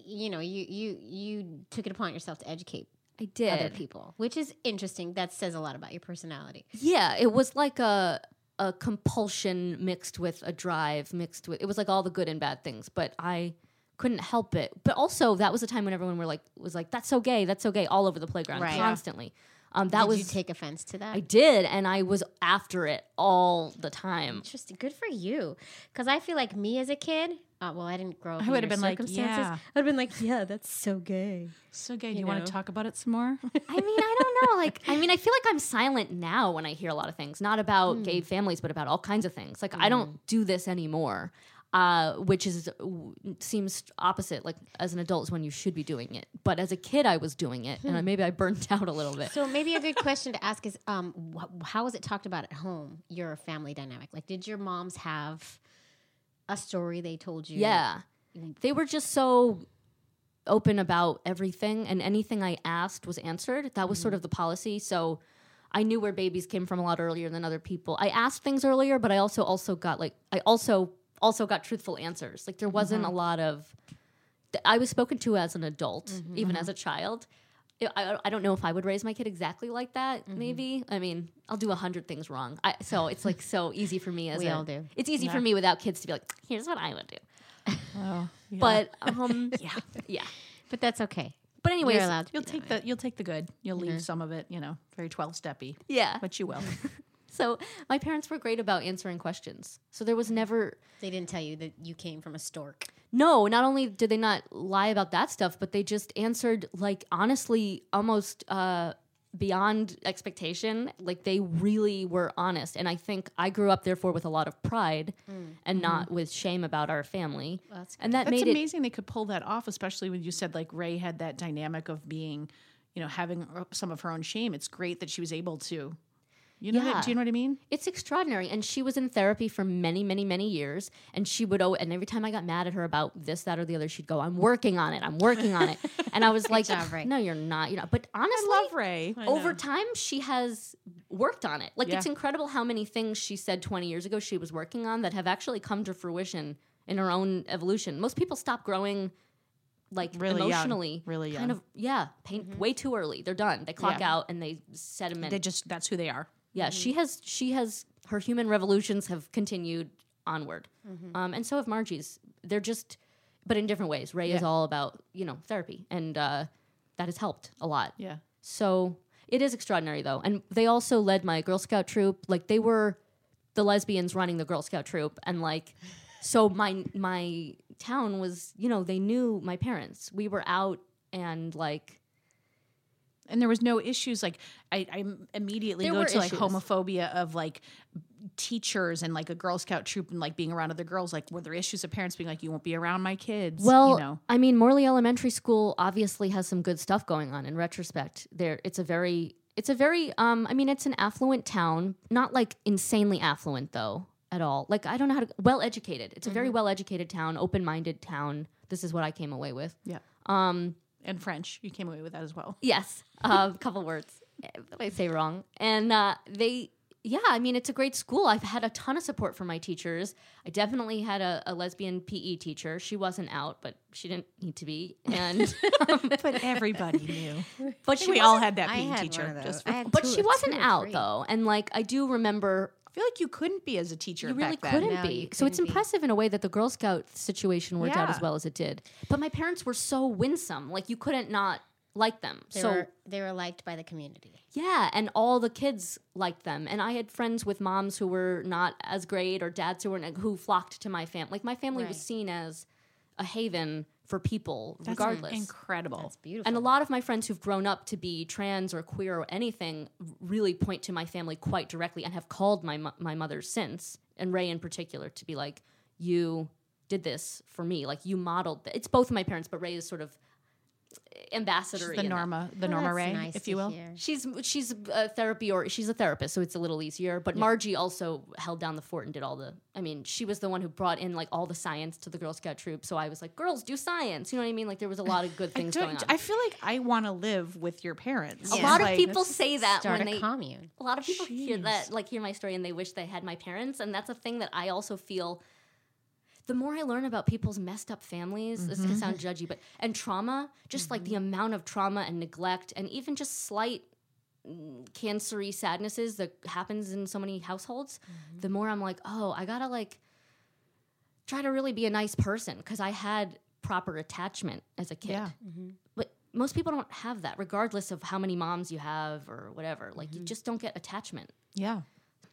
Speaker 1: you took it upon yourself to educate
Speaker 3: I did.
Speaker 1: other people, which is interesting. That says a lot about your personality.
Speaker 3: Yeah, it was like a compulsion mixed with a drive, it was like all the good and bad things, but I couldn't help it. But also that was a time when everyone was like, that's so gay, all over the playground
Speaker 1: Right.
Speaker 3: constantly. That
Speaker 1: Did
Speaker 3: was
Speaker 1: you take offense to that?
Speaker 3: I did, and I was after it all the time.
Speaker 1: Interesting. Good for you. Because I feel like me as a kid, I didn't grow up
Speaker 2: I
Speaker 1: in
Speaker 2: would
Speaker 1: your
Speaker 2: have been like,
Speaker 1: circumstances.
Speaker 2: yeah.
Speaker 1: I'd have been like, yeah, that's so gay.
Speaker 2: So gay. Do
Speaker 1: You
Speaker 2: you want
Speaker 1: know.
Speaker 2: to talk about it some more?
Speaker 3: I mean, I don't know. I feel like I'm silent now when I hear a lot of things, not about gay families, but about all kinds of things. Like, I don't do this anymore, which seems opposite. Like, as an adult is when you should be doing it. But as a kid, I was doing it, and maybe I burnt out a little bit.
Speaker 1: So maybe a good question to ask is, how was it talked about at home, your family dynamic? Like, did your moms have a story they told you?
Speaker 3: Yeah. They were just so open about everything, and anything I asked was answered. That was sort of the policy. So I knew where babies came from a lot earlier than other people. I asked things earlier, but I also got got truthful answers. Like, there wasn't a lot of I was spoken to as an adult, even as a child. I don't know if I would raise my kid exactly like that. Maybe. I mean, I'll do 100 things wrong. So it's like so easy for me
Speaker 1: We all do.
Speaker 3: It's easy for me without kids to be like, here's what I would do.
Speaker 2: Oh, yeah.
Speaker 3: But yeah.
Speaker 1: But that's okay.
Speaker 3: But anyways,
Speaker 1: You're allowed to
Speaker 2: You'll
Speaker 1: be
Speaker 2: take
Speaker 1: that way.
Speaker 2: you'll take the good. You'll leave some of it, very 12-steppy.
Speaker 3: yeah.
Speaker 2: But you will.
Speaker 3: So my parents were great about answering questions. So there was never
Speaker 1: They didn't tell you that you came from a stork.
Speaker 3: no. Not only did they not lie about that stuff, but they just answered like honestly, almost beyond expectation. Like, they really were honest, and I think I grew up therefore with a lot of pride and not with shame about our family.
Speaker 1: Well, that's
Speaker 3: and that
Speaker 2: That's
Speaker 3: made it
Speaker 2: amazing they could pull that off, especially when you said like Ray had that dynamic of being, having some of her own shame, it's great that she was able to, do you know what I mean?
Speaker 3: It's extraordinary. And she was in therapy for many, many, many years. And she would, and every time I got mad at her about this, that, or the other, she'd go, I'm working on it. I'm working on it. And I was like,
Speaker 1: job, Ray.
Speaker 3: no, you're not. But honestly,
Speaker 2: I love Ray.
Speaker 3: over time, she has worked on it. Like, it's incredible how many things she said 20 years ago she was working on that have actually come to fruition in her own evolution. Most people stop growing like
Speaker 2: Really
Speaker 3: emotionally,
Speaker 2: Really
Speaker 3: kind
Speaker 2: young.
Speaker 3: of, way too early. They're done. They clock out and they sediment.
Speaker 2: That's who they are.
Speaker 3: Yeah, she has her human revolutions have continued onward, and so have Margie's. They're just, but in different ways. Ray is all about therapy, and that has helped a lot.
Speaker 2: Yeah.
Speaker 3: So it is extraordinary though, and they also led my Girl Scout troop. Like, they were the lesbians running the Girl Scout troop, and like, so my town was they knew my parents. We were out and like.
Speaker 2: And there was no issues. Like, I immediately
Speaker 3: There
Speaker 2: go
Speaker 3: were
Speaker 2: to like
Speaker 3: issues.
Speaker 2: homophobia of like teachers and like a Girl Scout troop and like being around other girls. Like, were there issues of parents being like, you won't be around my kids?
Speaker 3: Well, I mean, Morley Elementary School obviously has some good stuff going on in retrospect. It's a very I mean, it's an affluent town, not like insanely affluent though at all. Like, I don't know how to, well educated. It's a very well educated town, open-minded town. This is what I came away with.
Speaker 2: Yeah. And French. You came away with that as well.
Speaker 3: Yes, a couple words that I say wrong. And I mean, it's a great school. I've had a ton of support from my teachers. I definitely had a lesbian PE teacher. She wasn't out, but she didn't need to be. And
Speaker 2: But everybody knew.
Speaker 3: but she
Speaker 2: We all
Speaker 3: wasn't-
Speaker 2: had that
Speaker 1: I
Speaker 2: PE
Speaker 1: had
Speaker 2: teacher.
Speaker 1: one of those.
Speaker 2: Just
Speaker 1: I had
Speaker 3: But
Speaker 1: two-
Speaker 3: she
Speaker 1: two
Speaker 3: wasn't
Speaker 1: or
Speaker 3: out
Speaker 1: three.
Speaker 3: though, and like I do remember.
Speaker 2: I feel like you couldn't be as a teacher
Speaker 3: You really
Speaker 2: back then.
Speaker 3: couldn't
Speaker 1: No,
Speaker 3: be.
Speaker 1: you
Speaker 3: So it's
Speaker 1: couldn't be.
Speaker 3: impressive in a way that the Girl Scout situation worked out
Speaker 2: Yeah.
Speaker 3: as well as it did. But my parents were so winsome, like you couldn't not like them.
Speaker 1: They were liked by the community.
Speaker 3: Yeah, and all the kids liked them. And I had friends with moms who were not as great or dads who flocked to my family. Like, my family was
Speaker 1: Right.
Speaker 3: seen as a haven for people regardless.
Speaker 2: Incredible.
Speaker 1: That's beautiful.
Speaker 3: And a lot of my friends who've grown up to be trans or queer or anything really point to my family quite directly and have called my mother since, and Ray in particular, to be like, you did this for me. Like, you modeled It's both of my parents, but Ray is sort of ambassador.
Speaker 2: She's the Norma Ray,
Speaker 1: nice
Speaker 2: if
Speaker 1: to
Speaker 2: you will.
Speaker 1: hear.
Speaker 3: She's a she's a therapist, so it's a little easier. But Margie also held down the fort and did all the. I mean, she was the one who brought in like all the science to the Girl Scout troop. So I was like, girls do science. You know what I mean? Like, there was a lot of good things going on.
Speaker 2: I feel like I want to live with your parents.
Speaker 3: A
Speaker 1: Yeah.
Speaker 3: lot of
Speaker 2: Like,
Speaker 3: people say that
Speaker 1: Start
Speaker 3: when
Speaker 1: a
Speaker 3: they.
Speaker 1: commune.
Speaker 3: A lot of people hear
Speaker 2: Jeez.
Speaker 3: that, like, hear my story and they wish they had my parents, and that's a thing that I also feel. The more I learn about people's messed up families, this is gonna sound judgy, and trauma, just like the amount of trauma and neglect, and even just slight cancery sadnesses that happens in so many households, the more I'm like, oh, I gotta like try to really be a nice person because I had proper attachment as a kid.
Speaker 2: Yeah.
Speaker 3: But most people don't have that, regardless of how many moms you have or whatever. Like, you just don't get attachment.
Speaker 2: Yeah.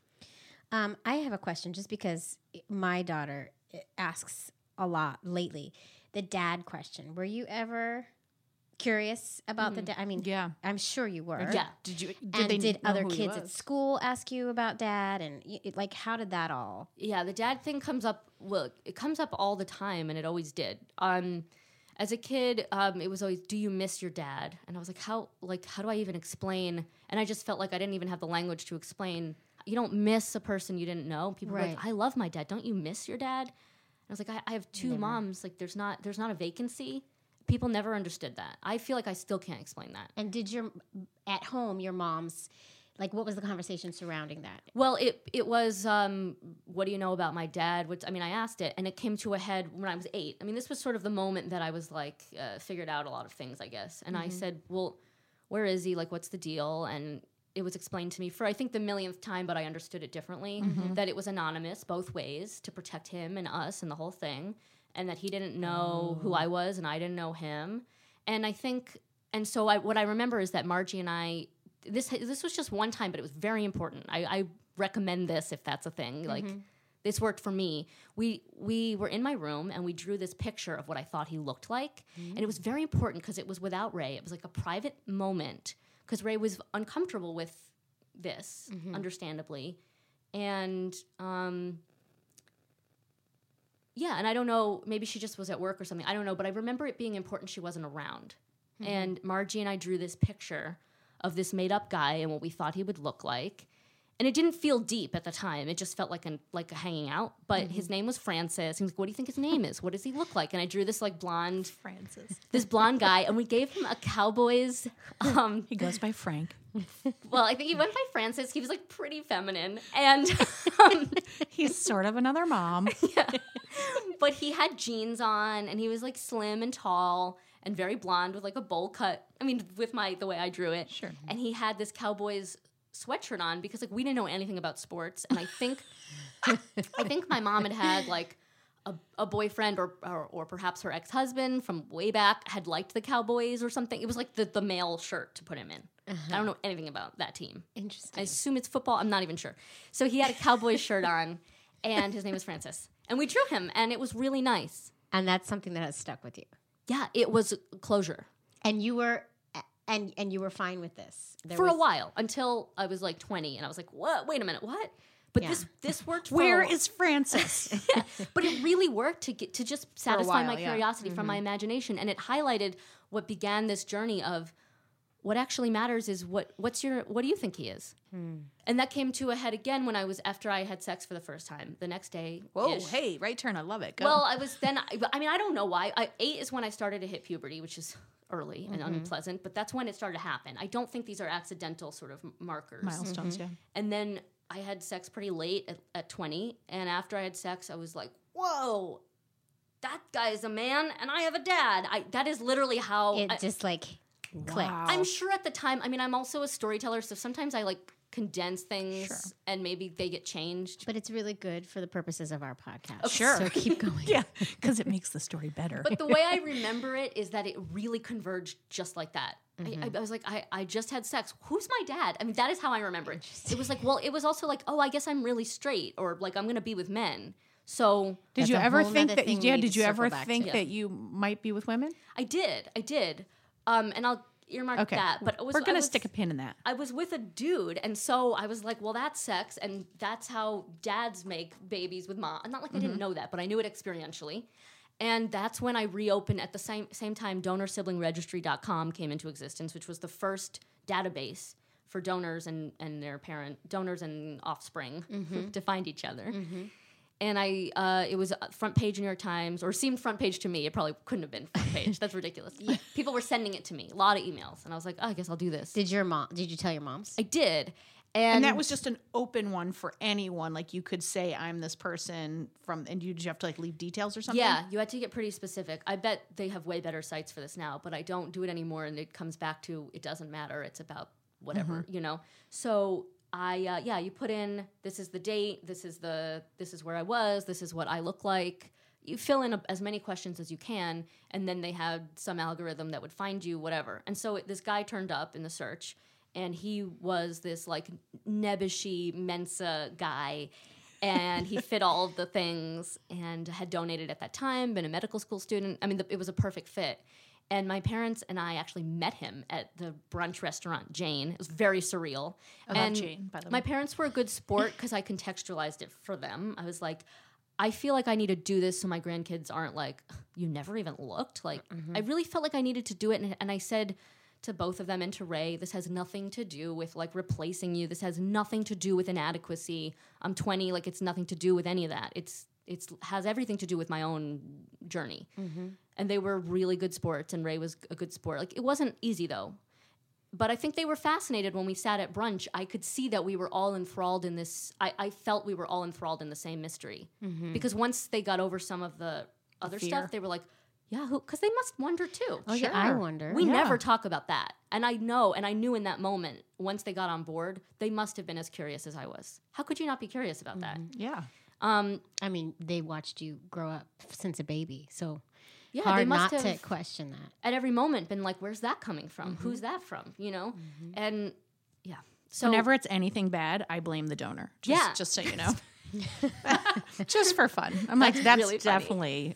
Speaker 1: I have a question just because my daughter asks a lot lately. The dad question. Were you ever curious about the dad? I mean,
Speaker 2: Yeah.
Speaker 1: I'm sure you were.
Speaker 3: Yeah.
Speaker 1: Did
Speaker 2: know
Speaker 1: other
Speaker 2: who he
Speaker 1: kids at
Speaker 2: was?
Speaker 1: school ask you about dad? And like, how did that all?
Speaker 3: Yeah, the dad thing comes up. Well, it comes up all the time, and it always did. As a kid, it was always, "Do you miss your dad?" And I was like, "How do I even explain?" And I just felt like I didn't even have the language to explain. You don't miss a person you didn't know. People were like,
Speaker 1: Right.
Speaker 3: "I love my dad. Don't you miss your dad?" And I was like, "I have two moms. Like, there's not a vacancy." People never understood that. I feel like I still can't explain that.
Speaker 1: And did at home, your mom's, like, what was the conversation surrounding that?
Speaker 3: Well, it was, what do you know about my dad? I asked it, and it came to a head when I was 8. I mean, this was sort of the moment that I was, like, figured out a lot of things, I guess. And I said, well, where is he? Like, what's the deal? And it was explained to me for, I think, the millionth time, but I understood it differently, that it was anonymous both ways to protect him and us and the whole thing, and that he didn't know who I was and I didn't know him. And I think, and so what I remember is that Margie and I, this was just one time, but it was very important. I recommend this if that's a thing. Like, this worked for me. We were in my room and we drew this picture of what I thought he looked like, and it was very important because it was without Ray. It was like a private moment because Ray was uncomfortable with this, understandably, and yeah. And I don't know. Maybe she just was at work or something. I don't know. But I remember it being important she wasn't around. And Margie and I drew this picture of this made-up guy and what we thought he would look like. And it didn't feel deep at the time. It just felt like a hanging out. But his name was Francis. He was like, what do you think his name is? What does he look like? And I drew this like blonde guy. And we gave him a Cowboys.
Speaker 2: He goes by Frank.
Speaker 3: Well, I think he went by Francis. He was like pretty feminine. And
Speaker 2: He's sort of another mom.
Speaker 3: but he had jeans on and he was like slim and tall and very blonde with like a bowl cut. I mean, with the way I drew it.
Speaker 2: Sure.
Speaker 3: And he had this Cowboys sweatshirt on because like we didn't know anything about sports, and I think my mom had like a boyfriend or perhaps her ex-husband from way back had liked the Cowboys or something. It was like the male shirt to put him in. I don't know anything about that team.
Speaker 1: Interesting.
Speaker 3: I assume it's football. I'm not even sure. So he had a Cowboys shirt on, and his name was Francis, and we drew him, and it was really nice.
Speaker 1: And that's something that has stuck with you.
Speaker 3: Yeah, it was closure.
Speaker 1: And you were you were fine with this
Speaker 3: For a while, until I was like 20, and I was like, "What? Wait a minute, what?" But this worked. For
Speaker 2: Where is Francis?
Speaker 3: But it really worked to just satisfy my curiosity from my imagination, and it highlighted what began this journey of what actually matters is what do you think he is? And that came to a head again when after I had sex for the first time. The next day.
Speaker 2: Whoa, hey, right turn. I love it. Go.
Speaker 3: Well, I was then. I mean, I don't know why. 8 is when I started to hit puberty, which is early and unpleasant, but that's when it started to happen. I don't think these are accidental sort of markers.
Speaker 2: Milestones, yeah.
Speaker 3: And then I had sex pretty late at 20, and after I had sex, I was like, whoa, that guy is a man, and I have a dad. That is literally how...
Speaker 1: It just like clicked.
Speaker 2: Wow.
Speaker 3: I'm sure at the time, I mean, I'm also a storyteller, so sometimes I like condense things and maybe they get changed.
Speaker 1: But it's really good for the purposes of our podcast.
Speaker 2: Sure.
Speaker 1: So keep going.
Speaker 2: Yeah, because it makes the story better.
Speaker 3: But the way I remember it is that it really converged just like that. I was like, I just had sex. Who's my dad? I mean, that is how I remember it. It was like, well, it was also like, oh, I guess I'm really straight, or like I'm going to be with men. So
Speaker 2: did
Speaker 1: That's
Speaker 2: you
Speaker 1: a
Speaker 2: ever
Speaker 1: whole
Speaker 2: think
Speaker 1: nother
Speaker 2: that?
Speaker 1: thing we
Speaker 2: Yeah,
Speaker 1: need
Speaker 2: did
Speaker 1: to
Speaker 2: you ever
Speaker 1: circle back
Speaker 2: think
Speaker 1: to.
Speaker 2: that you might be with women?
Speaker 3: I did. And I'll earmark
Speaker 2: Okay,
Speaker 3: that. But
Speaker 2: we're going to stick a pin in that.
Speaker 3: I was with a dude, and so I was like, well, that's sex, and that's how dads make babies with mom. Not like I didn't know that, but I knew it experientially. And that's when I reopened at the same time DonorSiblingRegistry.com came into existence, which was the first database for donors and their donors and offspring to find each other. And it was front page New York Times, or seemed front page to me. It probably couldn't have been front page. That's ridiculous. People were sending it to me, a lot of emails, and I was like, oh, I guess I'll do this.
Speaker 1: Did you tell your moms?
Speaker 3: I did.
Speaker 2: And that was just an open one for anyone. Like you could say, I'm this person from, and did you have to like leave details or something?
Speaker 3: Yeah, you had to get pretty specific. I bet they have way better sites for this now, but I don't do it anymore. And it comes back to, it doesn't matter. It's about whatever, you know? So you put in, this is the date, this is where I was, this is what I look like. You fill in as many questions as you can, and then they had some algorithm that would find you, whatever. And so this guy turned up in the search, and he was this like nebbishy Mensa guy, and he fit all of the things and had donated at that time, been a medical school student. I mean, it was a perfect fit. And my parents and I actually met him at the brunch restaurant, Jane. It was very surreal.
Speaker 2: I love Jane, by the way.
Speaker 3: My parents were a good sport because I contextualized it for them. I was like, I feel like I need to do this so my grandkids aren't like, you never even looked. Like, I really felt like I needed to do it. And I said to both of them and to Ray, this has nothing to do with like replacing you. This has nothing to do with inadequacy. I'm 20, like it's nothing to do with any of that. It has everything to do with my own journey. And they were really good sports, and Ray was a good sport. Like, it wasn't easy, though. But I think they were fascinated when we sat at brunch. I could see that we were all enthralled in this. I felt we were all enthralled in the same mystery. Because once they got over some of the other stuff, they were like, yeah, because they must wonder, too.
Speaker 1: Oh, yeah, I wonder.
Speaker 3: We never talk about that. And I knew in that moment, once they got on board, they must have been as curious as I was. How could you not be curious about that?
Speaker 2: Yeah.
Speaker 1: I mean, they watched you grow up since a baby, so
Speaker 3: Yeah,
Speaker 1: hard
Speaker 3: they must
Speaker 1: not
Speaker 3: have
Speaker 1: to question that.
Speaker 3: at every moment been like, where's that coming from? Who's that from? You know? And yeah. So
Speaker 2: Whenever it's anything bad, I blame the donor. Just so you know. Just for fun. I'm like, that's
Speaker 3: really funny.
Speaker 2: definitely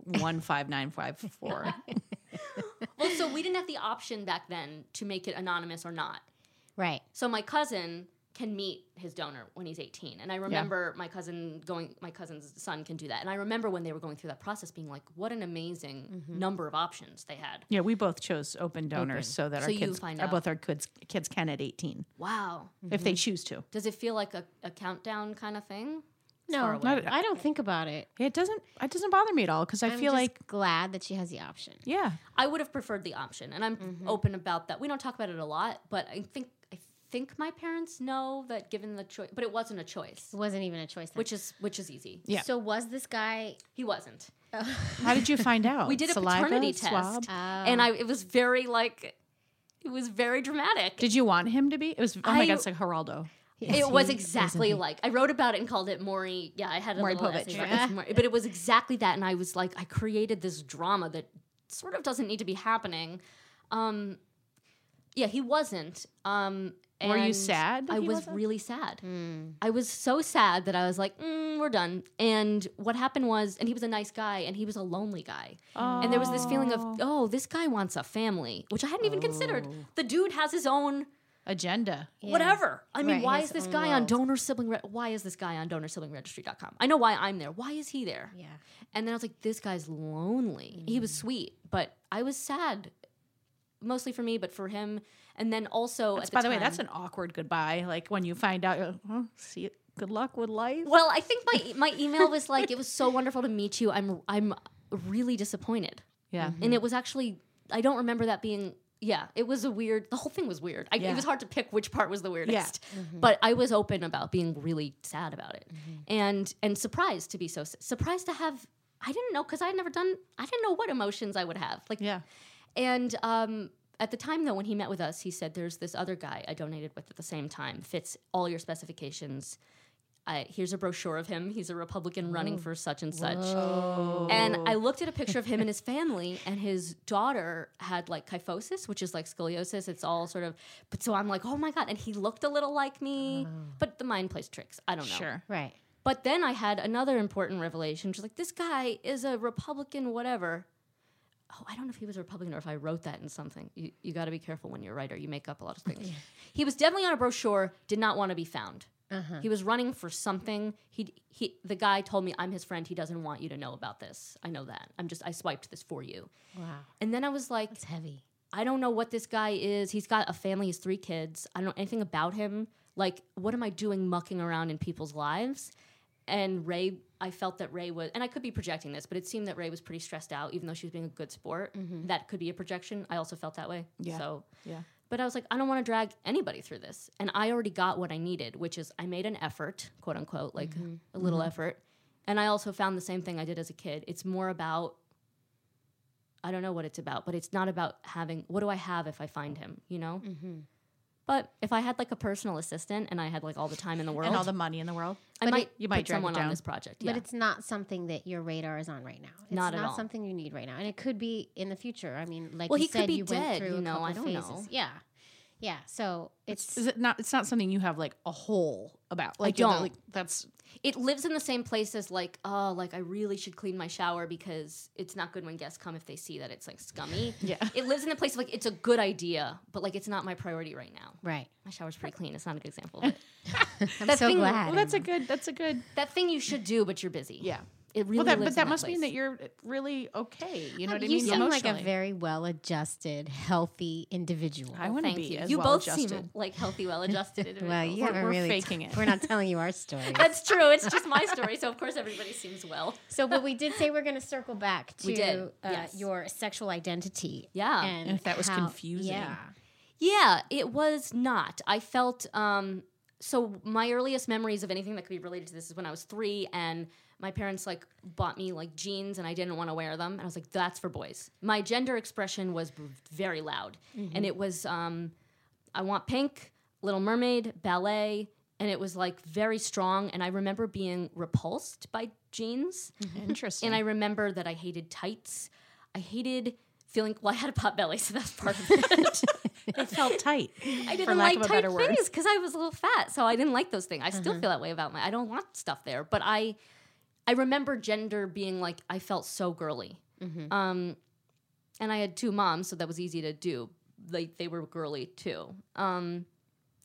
Speaker 2: 15954.
Speaker 3: well, so we didn't have the option back then to make it anonymous or not.
Speaker 1: Right.
Speaker 3: So my cousin can meet his donor when he's 18. And I remember my cousin's son can do that. And I remember when they were going through that process being like, what an amazing number of options they had.
Speaker 2: Yeah, we both chose open donors so that
Speaker 3: So
Speaker 2: our
Speaker 3: you
Speaker 2: kids,
Speaker 3: find out.
Speaker 2: both our kids can at 18
Speaker 3: Wow.
Speaker 2: if they choose to.
Speaker 3: Does it feel like a countdown kind of thing? It's
Speaker 1: No,
Speaker 3: far away.
Speaker 1: I don't think about it.
Speaker 2: It doesn't bother me at all because I
Speaker 1: I'm
Speaker 2: feel
Speaker 1: just
Speaker 2: like
Speaker 1: glad that she has the option.
Speaker 2: yeah,
Speaker 3: I would have preferred the option, and I'm open about that. We don't talk about it a lot, but I think my parents know that given the choice, but it wasn't a choice,
Speaker 1: It wasn't even a choice. Then.
Speaker 3: which is easy.
Speaker 2: Yeah.
Speaker 1: So was this guy?
Speaker 3: He wasn't.
Speaker 2: how did you find out?
Speaker 3: We did a
Speaker 2: Saliva,
Speaker 3: paternity
Speaker 2: swab?
Speaker 3: test, and it was very dramatic.
Speaker 2: Did you want him to be? It was. Oh my
Speaker 3: I-
Speaker 2: god, it's like Geraldo.
Speaker 3: It was exactly like I wrote about it and called it Maury. Yeah, I had a
Speaker 2: Maury
Speaker 3: little
Speaker 2: Povich.
Speaker 3: essay about it. But it was exactly that, and I was like, I created this drama that sort of doesn't need to be happening. Yeah, he wasn't.
Speaker 2: Were you
Speaker 3: and
Speaker 2: sad that
Speaker 3: I
Speaker 2: he
Speaker 3: was
Speaker 2: wasn't?
Speaker 3: really sad. I was so sad that I was like, we're done. And what happened was, and he was a nice guy, and he was a lonely guy. And there was this feeling of, this guy wants a family, which I hadn't even considered. The dude has his own
Speaker 2: Agenda.
Speaker 3: whatever. I mean,
Speaker 1: Right,
Speaker 3: why
Speaker 1: his
Speaker 3: is this
Speaker 1: own
Speaker 3: guy on
Speaker 1: world.
Speaker 3: donor sibling? Why is this guy on donorsibling-registry.com? I know why I'm there. Why is he there?
Speaker 1: Yeah.
Speaker 3: And then I was like, this guy's lonely. He was sweet, but I was sad, mostly for me, but for him. And then also,
Speaker 2: By the way, that's an awkward goodbye. Like when you find out, you're like, oh, see, good luck with life.
Speaker 3: well, I think my email was like, it was so wonderful to meet you. I'm really disappointed.
Speaker 2: Yeah.
Speaker 3: And it was actually, I don't remember that being. Yeah, it was the whole thing was weird. It was hard to pick which part was the weirdest. But I was open about being really sad about it. And surprised to be surprised to have, I didn't know, because I didn't know what emotions I would have. Like,
Speaker 2: Yeah.
Speaker 3: And at the time, though, when he met with us, he said, there's this other guy I donated with at the same time, fits all your specifications. Here's a brochure of him. He's a Republican running for such and such. And I looked at a picture of him and his family, and his daughter had like kyphosis, which is like scoliosis. It's all sort of, but so I'm like, oh my God. And he looked a little like me, but the mind plays tricks. I don't know.
Speaker 2: Sure.
Speaker 1: Right.
Speaker 3: But then I had another important revelation, which was like, this guy is a Republican, whatever. Oh, I don't know if he was a Republican or if I wrote that in something. You got to be careful when you're a writer. You make up a lot of things. He was definitely on a brochure, did not want to be found. He was running for something. The guy told me, I'm his friend. He doesn't want you to know about this. I know that. I swiped this for you.
Speaker 1: Wow.
Speaker 3: And then I was like,
Speaker 1: It's heavy.
Speaker 3: I don't know what this guy is. He's got a family. He has 3 kids. I don't know anything about him. Like, what am I doing mucking around in people's lives? And Ray, I felt that Ray was, and I could be projecting this, but it seemed that Ray was pretty stressed out, even though she was being a good sport. That could be a projection. I also felt that way.
Speaker 2: Yeah.
Speaker 3: So,
Speaker 2: Yeah.
Speaker 3: but I was like, I don't want to drag anybody through this. And I already got what I needed, which is I made an effort, quote unquote, like a little effort. And I also found the same thing I did as a kid. It's more about, I don't know what it's about, but it's not about having, what do I have if I find him, you know? But if I had like a personal assistant and I had like all the time in the world,
Speaker 2: And all the money in the world.
Speaker 3: I might
Speaker 2: you might
Speaker 3: put
Speaker 2: drag it
Speaker 3: someone on
Speaker 2: down.
Speaker 3: this project. Yeah.
Speaker 1: But it's not something that your radar is on right now. It's
Speaker 3: Not at all.
Speaker 1: something you need right now. And it could be in the future. I mean, like
Speaker 3: Well,
Speaker 1: you
Speaker 3: he could
Speaker 1: said,
Speaker 3: be
Speaker 1: you
Speaker 3: dead,
Speaker 1: went through
Speaker 3: you know,
Speaker 1: a
Speaker 3: I
Speaker 1: couple
Speaker 3: don't
Speaker 1: phases.
Speaker 3: know.
Speaker 1: Yeah. Yeah. So it's
Speaker 2: Is it not? It's not something you have like a hole about. Like
Speaker 3: don't.
Speaker 2: Like, that's
Speaker 3: it lives in the same place as like, oh, like I really should clean my shower because it's not good when guests come if they see that it's like scummy.
Speaker 2: Yeah.
Speaker 3: It lives in the place of like, it's a good idea, but like it's not my priority right now.
Speaker 1: right.
Speaker 3: My shower's pretty clean. It's not a good example of it.
Speaker 1: I'm
Speaker 3: That
Speaker 1: so
Speaker 3: thing-
Speaker 1: glad.
Speaker 2: well. That's a good.
Speaker 3: That thing you should do, but you're busy.
Speaker 2: Yeah.
Speaker 3: It really
Speaker 2: Well,
Speaker 3: lives
Speaker 2: but that
Speaker 3: in
Speaker 2: must mean
Speaker 3: place.
Speaker 2: that you're really okay. You know what I
Speaker 1: You
Speaker 2: mean?
Speaker 1: seem like a
Speaker 2: Emotionally.
Speaker 1: very well-adjusted, healthy individual.
Speaker 2: I want to
Speaker 3: Thank
Speaker 2: be
Speaker 3: you.
Speaker 2: as
Speaker 3: You
Speaker 2: well
Speaker 3: both
Speaker 2: adjusted.
Speaker 3: seem like healthy, well-adjusted individuals.
Speaker 1: Well, you haven't
Speaker 2: we're
Speaker 1: really
Speaker 2: faking it.
Speaker 1: We're not telling you our story.
Speaker 3: That's true. It's just my story, so of course everybody seems well.
Speaker 1: So, but we did say we're going to circle back to
Speaker 3: We did, yes.
Speaker 1: your sexual identity.
Speaker 3: Yeah.
Speaker 1: And
Speaker 2: if that was
Speaker 1: how-
Speaker 2: confusing.
Speaker 1: Yeah.
Speaker 3: Yeah, it was not. I felt so my earliest memories of anything that could be related to this is when I was 3 and my parents like bought me like jeans and I didn't want to wear them and I was like, that's for boys. My gender expression was very loud and it was I want pink, Little Mermaid, ballet, and it was like very strong and I remember being repulsed by jeans.
Speaker 2: Interesting.
Speaker 3: And I remember that I hated tights. I hated feeling, well, I had a pot belly, so that's part of it.
Speaker 2: it felt tight.
Speaker 3: I
Speaker 2: for
Speaker 3: didn't
Speaker 2: lack
Speaker 3: like
Speaker 2: of a
Speaker 3: tight
Speaker 2: better word.
Speaker 3: things because I was a little fat, so I didn't like those things. I still feel that way about I don't want stuff there, but I remember gender being like, I felt so girly. And I had 2 moms, so that was easy to do. Like, they were girly, too.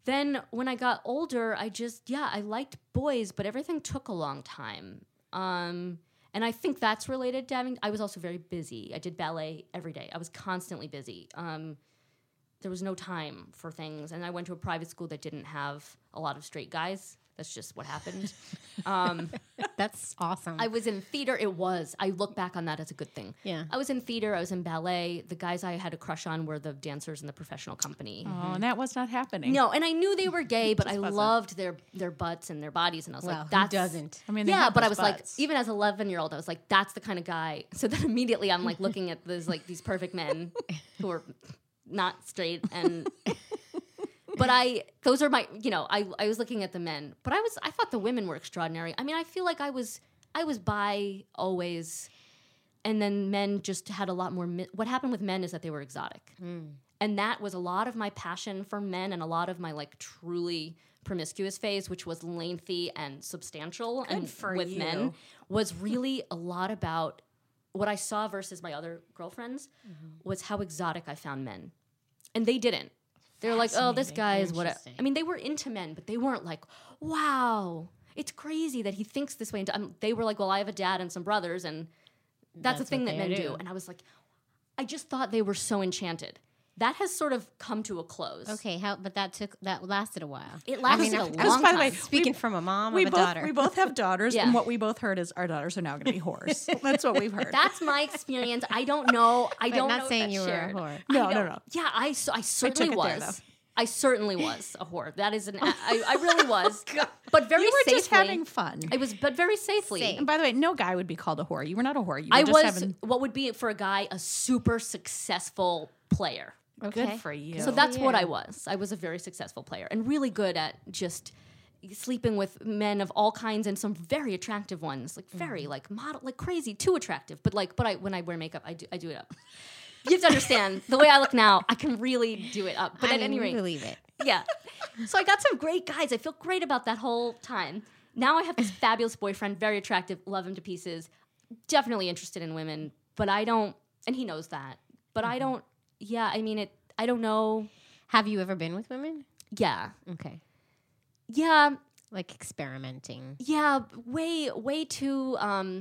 Speaker 3: then when I got older, I liked boys, but everything took a long time. And I think that's related to I was also very busy. I did ballet every day. I was constantly busy. There was no time for things. And I went to a private school that didn't have a lot of straight guys. That's just what happened.
Speaker 1: That's awesome.
Speaker 3: I was in theater. I look back on that as a good thing.
Speaker 1: Yeah.
Speaker 3: I was in theater. I was in ballet. The guys I had a crush on were the dancers in the professional company.
Speaker 2: Oh, and that was not happening.
Speaker 3: No, and I knew they were gay, but I
Speaker 2: wasn't.
Speaker 3: loved their butts and their bodies. And I was
Speaker 1: well,
Speaker 3: like,
Speaker 1: who
Speaker 3: that's...
Speaker 1: doesn't?
Speaker 2: I mean, they
Speaker 3: Yeah,
Speaker 2: have
Speaker 3: but I
Speaker 2: those
Speaker 3: was
Speaker 2: butts.
Speaker 3: like, even as an 11-year-old, I was like, that's the kind of guy. So then immediately I'm like looking at these perfect men who are not straight and... But those are my, I was looking at the men, but I thought the women were extraordinary. I mean, I feel like I was bi always, and then men just had a lot more. What happened with men is that they were exotic, and that was a lot of my passion for men and a lot of my like truly promiscuous phase, which was lengthy and substantial,
Speaker 2: Good
Speaker 3: and
Speaker 2: for
Speaker 3: with
Speaker 2: you.
Speaker 3: men was really a lot about what I saw versus my other girlfriends was how exotic I found men, and they didn't. They're like, oh, this guy is what.
Speaker 1: Interesting.
Speaker 3: I mean, they were into men, but they weren't like, wow, it's crazy that he thinks this way. They were like, well, I have a dad and some brothers, and that's a
Speaker 1: That's
Speaker 3: thing
Speaker 1: what
Speaker 3: that
Speaker 1: they
Speaker 3: men
Speaker 1: do.
Speaker 3: do. And I was like, I just thought they were so enchanted. That has sort of come to a close.
Speaker 1: Okay, but that lasted a while.
Speaker 3: It lasted a
Speaker 2: I was,
Speaker 3: long
Speaker 2: by the
Speaker 3: time.
Speaker 2: way,
Speaker 1: Speaking from a mom
Speaker 2: we
Speaker 1: of a
Speaker 2: both
Speaker 1: daughter.
Speaker 2: we both have daughters,
Speaker 3: Yeah.
Speaker 2: and what we both heard is our daughters are now going to be whores. That's what we've heard.
Speaker 3: That's my experience. I don't know. I
Speaker 1: But
Speaker 3: don't
Speaker 1: not
Speaker 3: know if
Speaker 1: saying
Speaker 3: that's
Speaker 1: you were
Speaker 3: shared.
Speaker 1: a whore.
Speaker 2: No.
Speaker 3: Yeah, I certainly
Speaker 2: took it there,
Speaker 3: was.
Speaker 2: though.
Speaker 3: I certainly was a whore. That is I really was. But very
Speaker 2: You were
Speaker 3: safely.
Speaker 2: just having fun.
Speaker 3: But very safely.
Speaker 1: Safe.
Speaker 2: And by the way, no guy would be called a whore. You were not a whore. You were
Speaker 3: I
Speaker 2: just
Speaker 3: was
Speaker 2: having
Speaker 3: what would be for a guy a super successful player.
Speaker 1: Okay.
Speaker 2: good for you.
Speaker 3: So that's what
Speaker 1: you.
Speaker 3: I was. I was a very successful player and really good at just sleeping with men of all kinds and some very attractive ones, like very like model, like crazy, too attractive. But when I wear makeup, I do it up. You have to understand the way I look now. I can really do it up. But
Speaker 1: I
Speaker 3: at
Speaker 1: mean,
Speaker 3: any
Speaker 1: we
Speaker 3: rate,
Speaker 1: believe it.
Speaker 3: yeah. So I got some great guys. I feel great about that whole time. Now I have this fabulous boyfriend, very attractive, love him to pieces. Definitely interested in women, but I don't, and he knows that. But I don't. Yeah, I mean it. I don't know.
Speaker 1: Have you ever been with women?
Speaker 3: Yeah,
Speaker 1: Okay.
Speaker 3: yeah,
Speaker 1: Like experimenting.
Speaker 3: yeah. Way too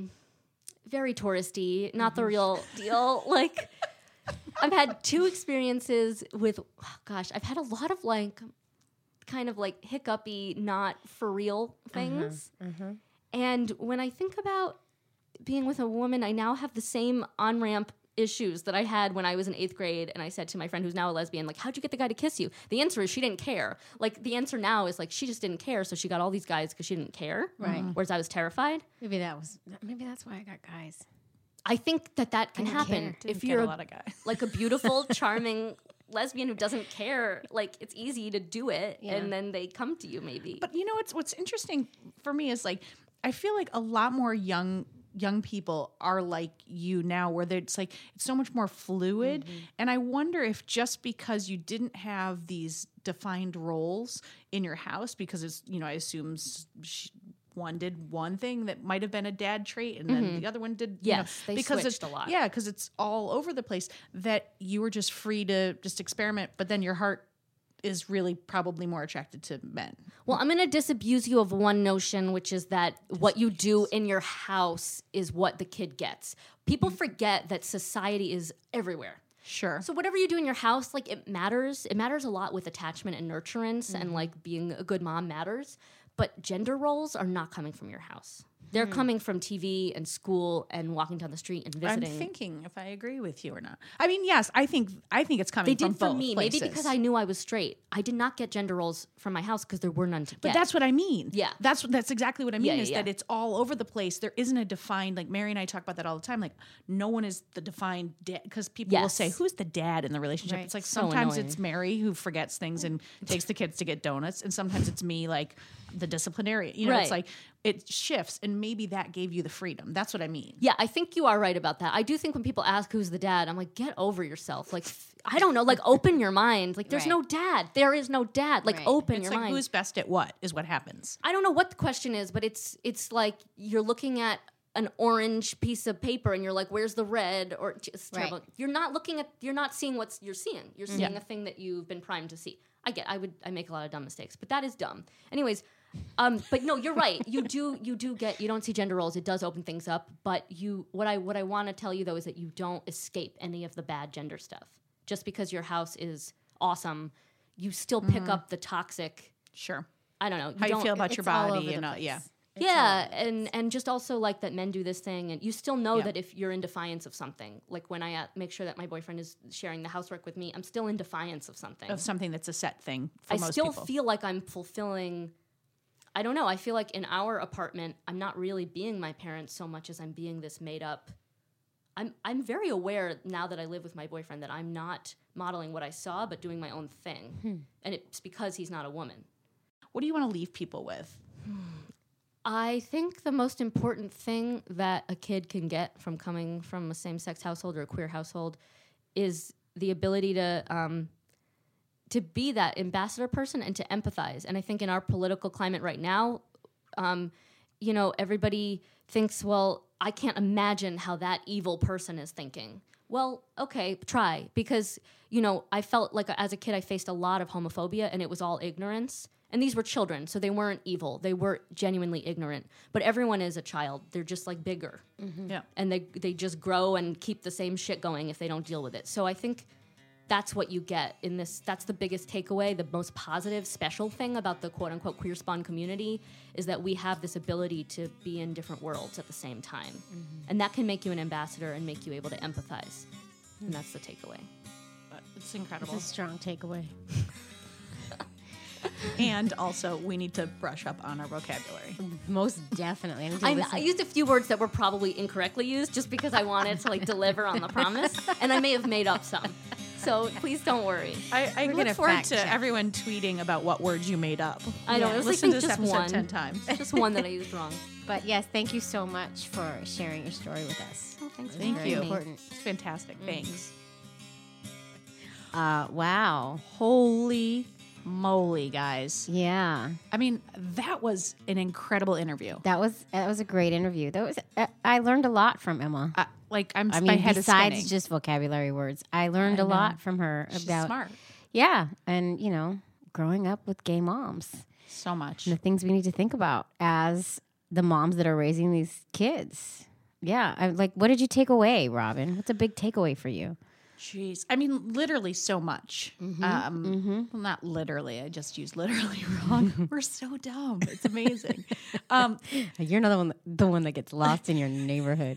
Speaker 3: very touristy. Not the real deal. Like I've had 2 experiences with. Oh gosh, I've had a lot of like kind of like hiccupy, not for real things. And when I think about being with a woman, I now have the same on-ramp issues that I had when I was in 8th grade. And I said to my friend who's now a lesbian, like, how'd you get the guy to kiss you? The answer is she didn't care. Like, the answer now is like, she just didn't care. So she got all these guys because she didn't care.
Speaker 1: Right.
Speaker 3: Whereas I was terrified.
Speaker 1: Maybe that's why I got guys.
Speaker 3: I think that can
Speaker 1: didn't
Speaker 3: happen
Speaker 1: care.
Speaker 2: Didn't
Speaker 3: if
Speaker 2: get
Speaker 3: you're
Speaker 2: a lot of guys.
Speaker 3: like a beautiful, charming lesbian who doesn't care. Like, it's easy to do it.
Speaker 1: Yeah.
Speaker 3: And then they come to you maybe.
Speaker 2: But you know what's interesting for me is like I feel like a lot more young people are like you now, where it's like it's so much more fluid. And I wonder if just because you didn't have these defined roles in your house, because it's I assume one did one thing that might have been a dad trait, and then the other one did.
Speaker 3: Yes, they
Speaker 2: because
Speaker 3: switched
Speaker 2: it's
Speaker 3: a lot.
Speaker 2: Yeah, because it's all over the place. That you were just free to just experiment, but then your heart is really probably more attracted to men.
Speaker 3: Well, I'm going to disabuse you of one notion, which is that what you do in your house is what the kid gets. People forget that society is everywhere.
Speaker 2: Sure.
Speaker 3: So whatever you do in your house, like it matters. It matters a lot with attachment and nurturance, and like being a good mom matters. But gender roles are not coming from your house. They're coming from TV and school and walking down the street and
Speaker 2: I'm
Speaker 3: visiting.
Speaker 2: thinking if I agree with you or not. I mean, yes, I think it's coming
Speaker 3: They
Speaker 2: from
Speaker 3: did for
Speaker 2: both
Speaker 3: me,
Speaker 2: places.
Speaker 3: maybe because I knew I was straight. I did not get gender roles from my house because there were none to
Speaker 2: But
Speaker 3: get.
Speaker 2: that's what I mean.
Speaker 3: Yeah.
Speaker 2: That's exactly what I mean,
Speaker 3: Yeah,
Speaker 2: is
Speaker 3: yeah,
Speaker 2: that it's all over the place. There isn't a defined, like Mary and I talk about that all the time. Like no one is the defined dad, because people will
Speaker 3: Yes.
Speaker 2: say, who's the dad in the relationship?
Speaker 1: Right.
Speaker 2: It's like
Speaker 3: So
Speaker 2: sometimes
Speaker 3: annoying.
Speaker 2: it's Mary who forgets things and takes the kids to get donuts. And sometimes it's me, like the disciplinarian. It's
Speaker 3: Right.
Speaker 2: like it shifts, and maybe that gave you the freedom. That's what I mean.
Speaker 3: Yeah, I think you are right about that. I do think when people ask who's the dad, I'm like, get over yourself. Like, I don't know, like open your mind. Like, there's
Speaker 1: Right.
Speaker 3: no dad. There is no dad. Like,
Speaker 1: Right.
Speaker 3: open
Speaker 2: It's
Speaker 3: your
Speaker 2: like
Speaker 3: mind.
Speaker 2: who's best at what is what happens.
Speaker 3: I don't know what the question is, but it's like you're looking at an orange piece of paper and you're like, where's the red? Or it's terrible.
Speaker 1: Right.
Speaker 3: You're not seeing what you're seeing. You're seeing a thing that you've been primed to see. I make a lot of dumb mistakes, but that is dumb. Anyways, but no, you're right. You don't see gender roles. It does open things up, but what I want to tell you though is that you don't escape any of the bad gender stuff. Just because your house is awesome, you still pick up the toxic.
Speaker 2: Sure.
Speaker 3: I don't know.
Speaker 2: How you feel about your
Speaker 1: It's all
Speaker 2: body
Speaker 1: over
Speaker 2: and
Speaker 1: the place.
Speaker 2: yeah.
Speaker 1: It's
Speaker 3: Yeah,
Speaker 1: all over the place.
Speaker 3: and just also like that men do this thing, and you still know
Speaker 2: Yeah.
Speaker 3: that if you're in defiance of something, like when I make sure that my boyfriend is sharing the housework with me, I'm still in defiance of something.
Speaker 2: Of something that's a set thing for
Speaker 3: I
Speaker 2: most
Speaker 3: still
Speaker 2: people.
Speaker 3: feel like I'm fulfilling. I don't know. I feel like in our apartment, I'm not really being my parents so much as I'm being this made up. I'm very aware now that I live with my boyfriend that I'm not modeling what I saw, but doing my own thing, and it's because he's not a woman.
Speaker 2: What do you want to leave people with?
Speaker 3: I think the most important thing that a kid can get from coming from a same-sex household or a queer household is the ability to be that ambassador person and to empathize. And I think in our political climate right now, everybody thinks, well, I can't imagine how that evil person is thinking. Well, okay, try. Because, I felt like as a kid I faced a lot of homophobia and it was all ignorance. And these were children, so they weren't evil. They were genuinely ignorant. But everyone is a child. They're just like bigger.
Speaker 2: Yeah.
Speaker 3: And they just grow and keep the same shit going if they don't deal with it. So I think that's what you get in this. That's the biggest takeaway. The most positive, special thing about the quote-unquote queer spawn community is that we have this ability to be in different worlds at the same time. And that can make you an ambassador and make you able to empathize. And that's the takeaway.
Speaker 2: It's incredible.
Speaker 1: It's a strong takeaway.
Speaker 2: And also, we need to brush up on our vocabulary.
Speaker 1: Most definitely.
Speaker 3: I used a few words that were probably incorrectly used just because I wanted to deliver on the promise. And I may have made up some. So please don't worry.
Speaker 2: I
Speaker 1: We're
Speaker 2: look
Speaker 1: gonna
Speaker 2: forward
Speaker 1: fact
Speaker 2: to
Speaker 1: check.
Speaker 2: everyone tweeting about what words you made up.
Speaker 3: I know. It was
Speaker 2: Listen
Speaker 3: like
Speaker 2: to this
Speaker 3: just
Speaker 2: episode
Speaker 3: one.
Speaker 2: 10 times.
Speaker 3: Just one that I used wrong.
Speaker 1: But yes, thank you so much for sharing your story with us.
Speaker 3: Oh, thanks.
Speaker 2: Thank
Speaker 1: Very
Speaker 2: you.
Speaker 1: important.
Speaker 2: It's fantastic. Thanks.
Speaker 1: Wow.
Speaker 2: Holy moly, guys.
Speaker 1: Yeah.
Speaker 2: I mean, that was an incredible interview.
Speaker 1: That was a great interview. I learned a lot from Emma.
Speaker 2: My
Speaker 1: I mean,
Speaker 2: head is
Speaker 1: besides
Speaker 2: spinning.
Speaker 1: just vocabulary words, I learned
Speaker 2: I
Speaker 1: a lot
Speaker 2: know.
Speaker 1: from her
Speaker 2: She's
Speaker 1: about
Speaker 2: smart.
Speaker 1: Yeah, and growing up with gay moms
Speaker 2: So much.
Speaker 1: and the things we need to think about as the moms that are raising these kids. Yeah, what did you take away, Robin? What's a big takeaway for you?
Speaker 2: Jeez. I mean, literally so much. Well, not literally. I just used literally wrong. We're so dumb. It's amazing.
Speaker 1: You're another the one that gets lost in your neighborhood.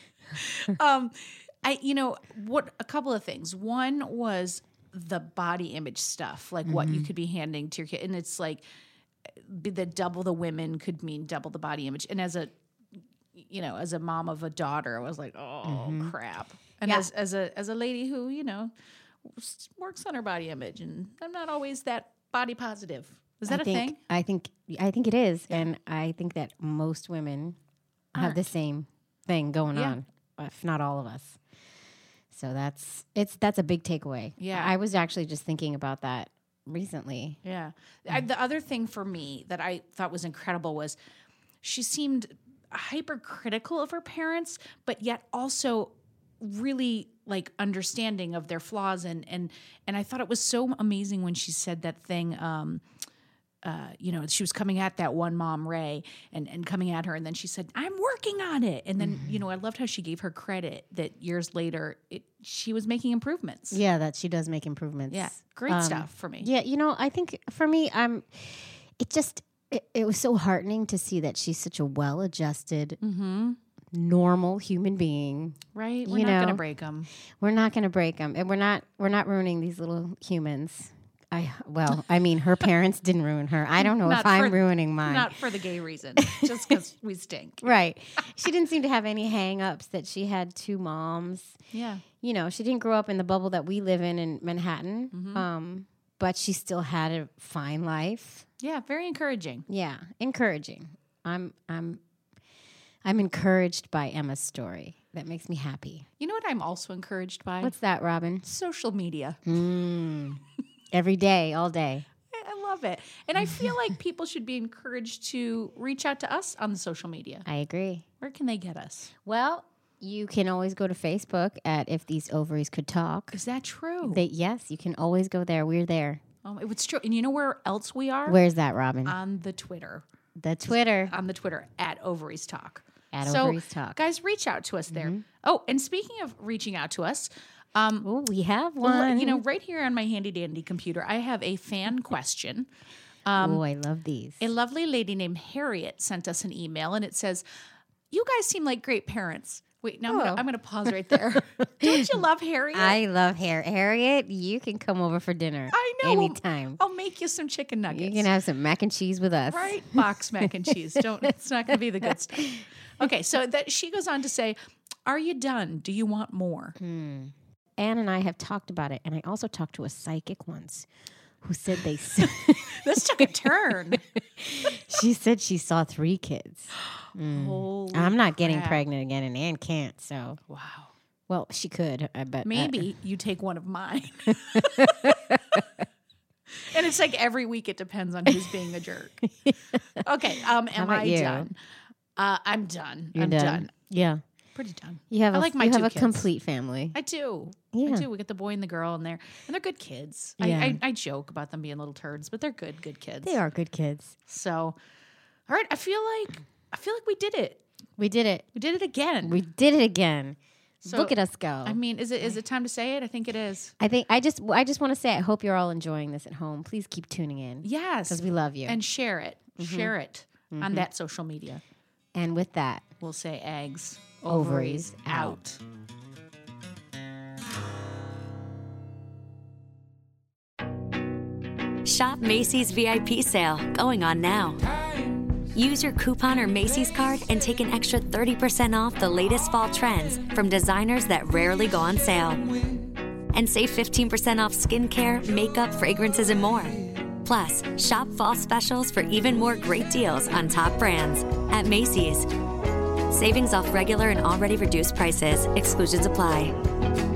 Speaker 2: A couple of things. One was the body image stuff, like what you could be handing to your kid. And it's like the double the women could mean double the body image. And as a mom of a daughter, I was like, oh crap. And
Speaker 1: Yeah.
Speaker 2: as a lady who, works on her body image, and I'm not always that body positive. Is that a thing?
Speaker 1: I think it is, and I think that most women have the same thing going
Speaker 2: Yeah.
Speaker 1: on, if not all of us. So that's a big takeaway.
Speaker 2: Yeah.
Speaker 1: I was actually just thinking about that recently.
Speaker 2: Yeah. The other thing for me that I thought was incredible was she seemed hypercritical of her parents, but yet also really understanding of their flaws. And I thought it was so amazing when she said that thing, she was coming at that one mom, Ray, and coming at her. And then she said, I'm working on it. And then, I loved how she gave her credit that years later, she was making improvements.
Speaker 1: Yeah, that she does make improvements.
Speaker 2: Yeah. Great stuff for me.
Speaker 1: Yeah, I think for me, it was so heartening to see that she's such a well-adjusted, normal human being.
Speaker 2: Right? We're
Speaker 1: You
Speaker 2: not going to
Speaker 1: know.
Speaker 2: break them.
Speaker 1: We're not going to break them, and we're not ruining these little humans. Her parents didn't ruin her. I don't know
Speaker 2: Not
Speaker 1: if I'm
Speaker 2: for-
Speaker 1: ruining mine.
Speaker 2: Not for the gay reason, just because we stink.
Speaker 1: Right. She didn't seem to have any hang-ups that she had two moms.
Speaker 2: Yeah.
Speaker 1: She didn't grow up in the bubble that we live in Manhattan, but she still had a fine life.
Speaker 2: Yeah, very encouraging.
Speaker 1: Yeah, encouraging. I'm encouraged by Emma's story. That makes me happy.
Speaker 2: You know what I'm also encouraged by?
Speaker 1: What's that, Robin?
Speaker 2: Social media.
Speaker 1: Every day, all day.
Speaker 2: I love it. And I feel like people should be encouraged to reach out to us on the social media.
Speaker 1: I agree.
Speaker 2: Where can they get us?
Speaker 1: Well, you can always go to Facebook at If These Ovaries Could Talk.
Speaker 2: Is that true?
Speaker 1: Yes, you can always go there. We're there.
Speaker 2: It's true. And you know where else we are?
Speaker 1: Where's that, Robin?
Speaker 2: On the Twitter.
Speaker 1: The Twitter.
Speaker 2: On the Twitter at Ovaries Talk.
Speaker 1: At
Speaker 2: so,
Speaker 1: Ovaries Talk.
Speaker 2: Guys, reach out to us there. Oh, and speaking of reaching out to us,
Speaker 1: Oh, we have one.
Speaker 2: you know, right here on my handy dandy computer, I have a fan question.
Speaker 1: Oh, I love these.
Speaker 2: A lovely lady named Harriet sent us an email, and it says, "You guys seem like great parents." Wait, now I'm gonna pause right there. Don't you love Harriet?
Speaker 1: I love Harriet. You can come over for dinner.
Speaker 2: I know.
Speaker 1: Anytime.
Speaker 2: I'll make you some chicken nuggets.
Speaker 1: You can have some mac and cheese with us.
Speaker 2: Right? Box mac and cheese. It's not going to be the good stuff. Okay, so that she goes on to say, "Are you done? Do you want more?"
Speaker 1: Anne and I have talked about it, and I also talked to a psychic once who said they.
Speaker 2: This took a turn.
Speaker 1: She said she saw 3 kids.
Speaker 2: Holy
Speaker 1: I'm not getting
Speaker 2: crap.
Speaker 1: pregnant again, and Anne can't. So,
Speaker 2: Wow.
Speaker 1: well, she could. I bet.
Speaker 2: Maybe you take one of mine. And it's like every week it depends on who's being a jerk. Okay, am
Speaker 1: about
Speaker 2: I
Speaker 1: you?
Speaker 2: done? I'm done.
Speaker 1: You're
Speaker 2: I'm done.
Speaker 1: Yeah.
Speaker 2: Pretty done.
Speaker 1: You have
Speaker 2: I
Speaker 1: a,
Speaker 2: like my
Speaker 1: you have
Speaker 2: two
Speaker 1: a
Speaker 2: kids.
Speaker 1: complete family.
Speaker 2: I do.
Speaker 1: Yeah.
Speaker 2: I do. We get the boy and the girl, and they're good kids.
Speaker 1: Yeah.
Speaker 2: I joke about them being little turds, but they're good kids.
Speaker 1: They are good kids.
Speaker 2: So, all right. I feel like we did it.
Speaker 1: We did it.
Speaker 2: We did it again.
Speaker 1: We did it again.
Speaker 2: So,
Speaker 1: Look at us go.
Speaker 2: I mean, is it time to say it? I think it is.
Speaker 1: I just want to say I hope you're all enjoying this at home. Please keep tuning in
Speaker 2: Yes.
Speaker 1: because we love you.
Speaker 2: And share it. Share it on that social media.
Speaker 1: And with that,
Speaker 2: We'll say eggs,
Speaker 1: Ovaries
Speaker 2: ovaries out.
Speaker 4: Shop Macy's VIP sale going on now. Use your coupon or Macy's card and take an extra 30% off the latest fall trends from designers that rarely go on sale. And save 15% off skincare, makeup, fragrances, and more. Plus, shop fall specials for even more great deals on top brands at Macy's. Savings off regular and already reduced prices. Exclusions apply.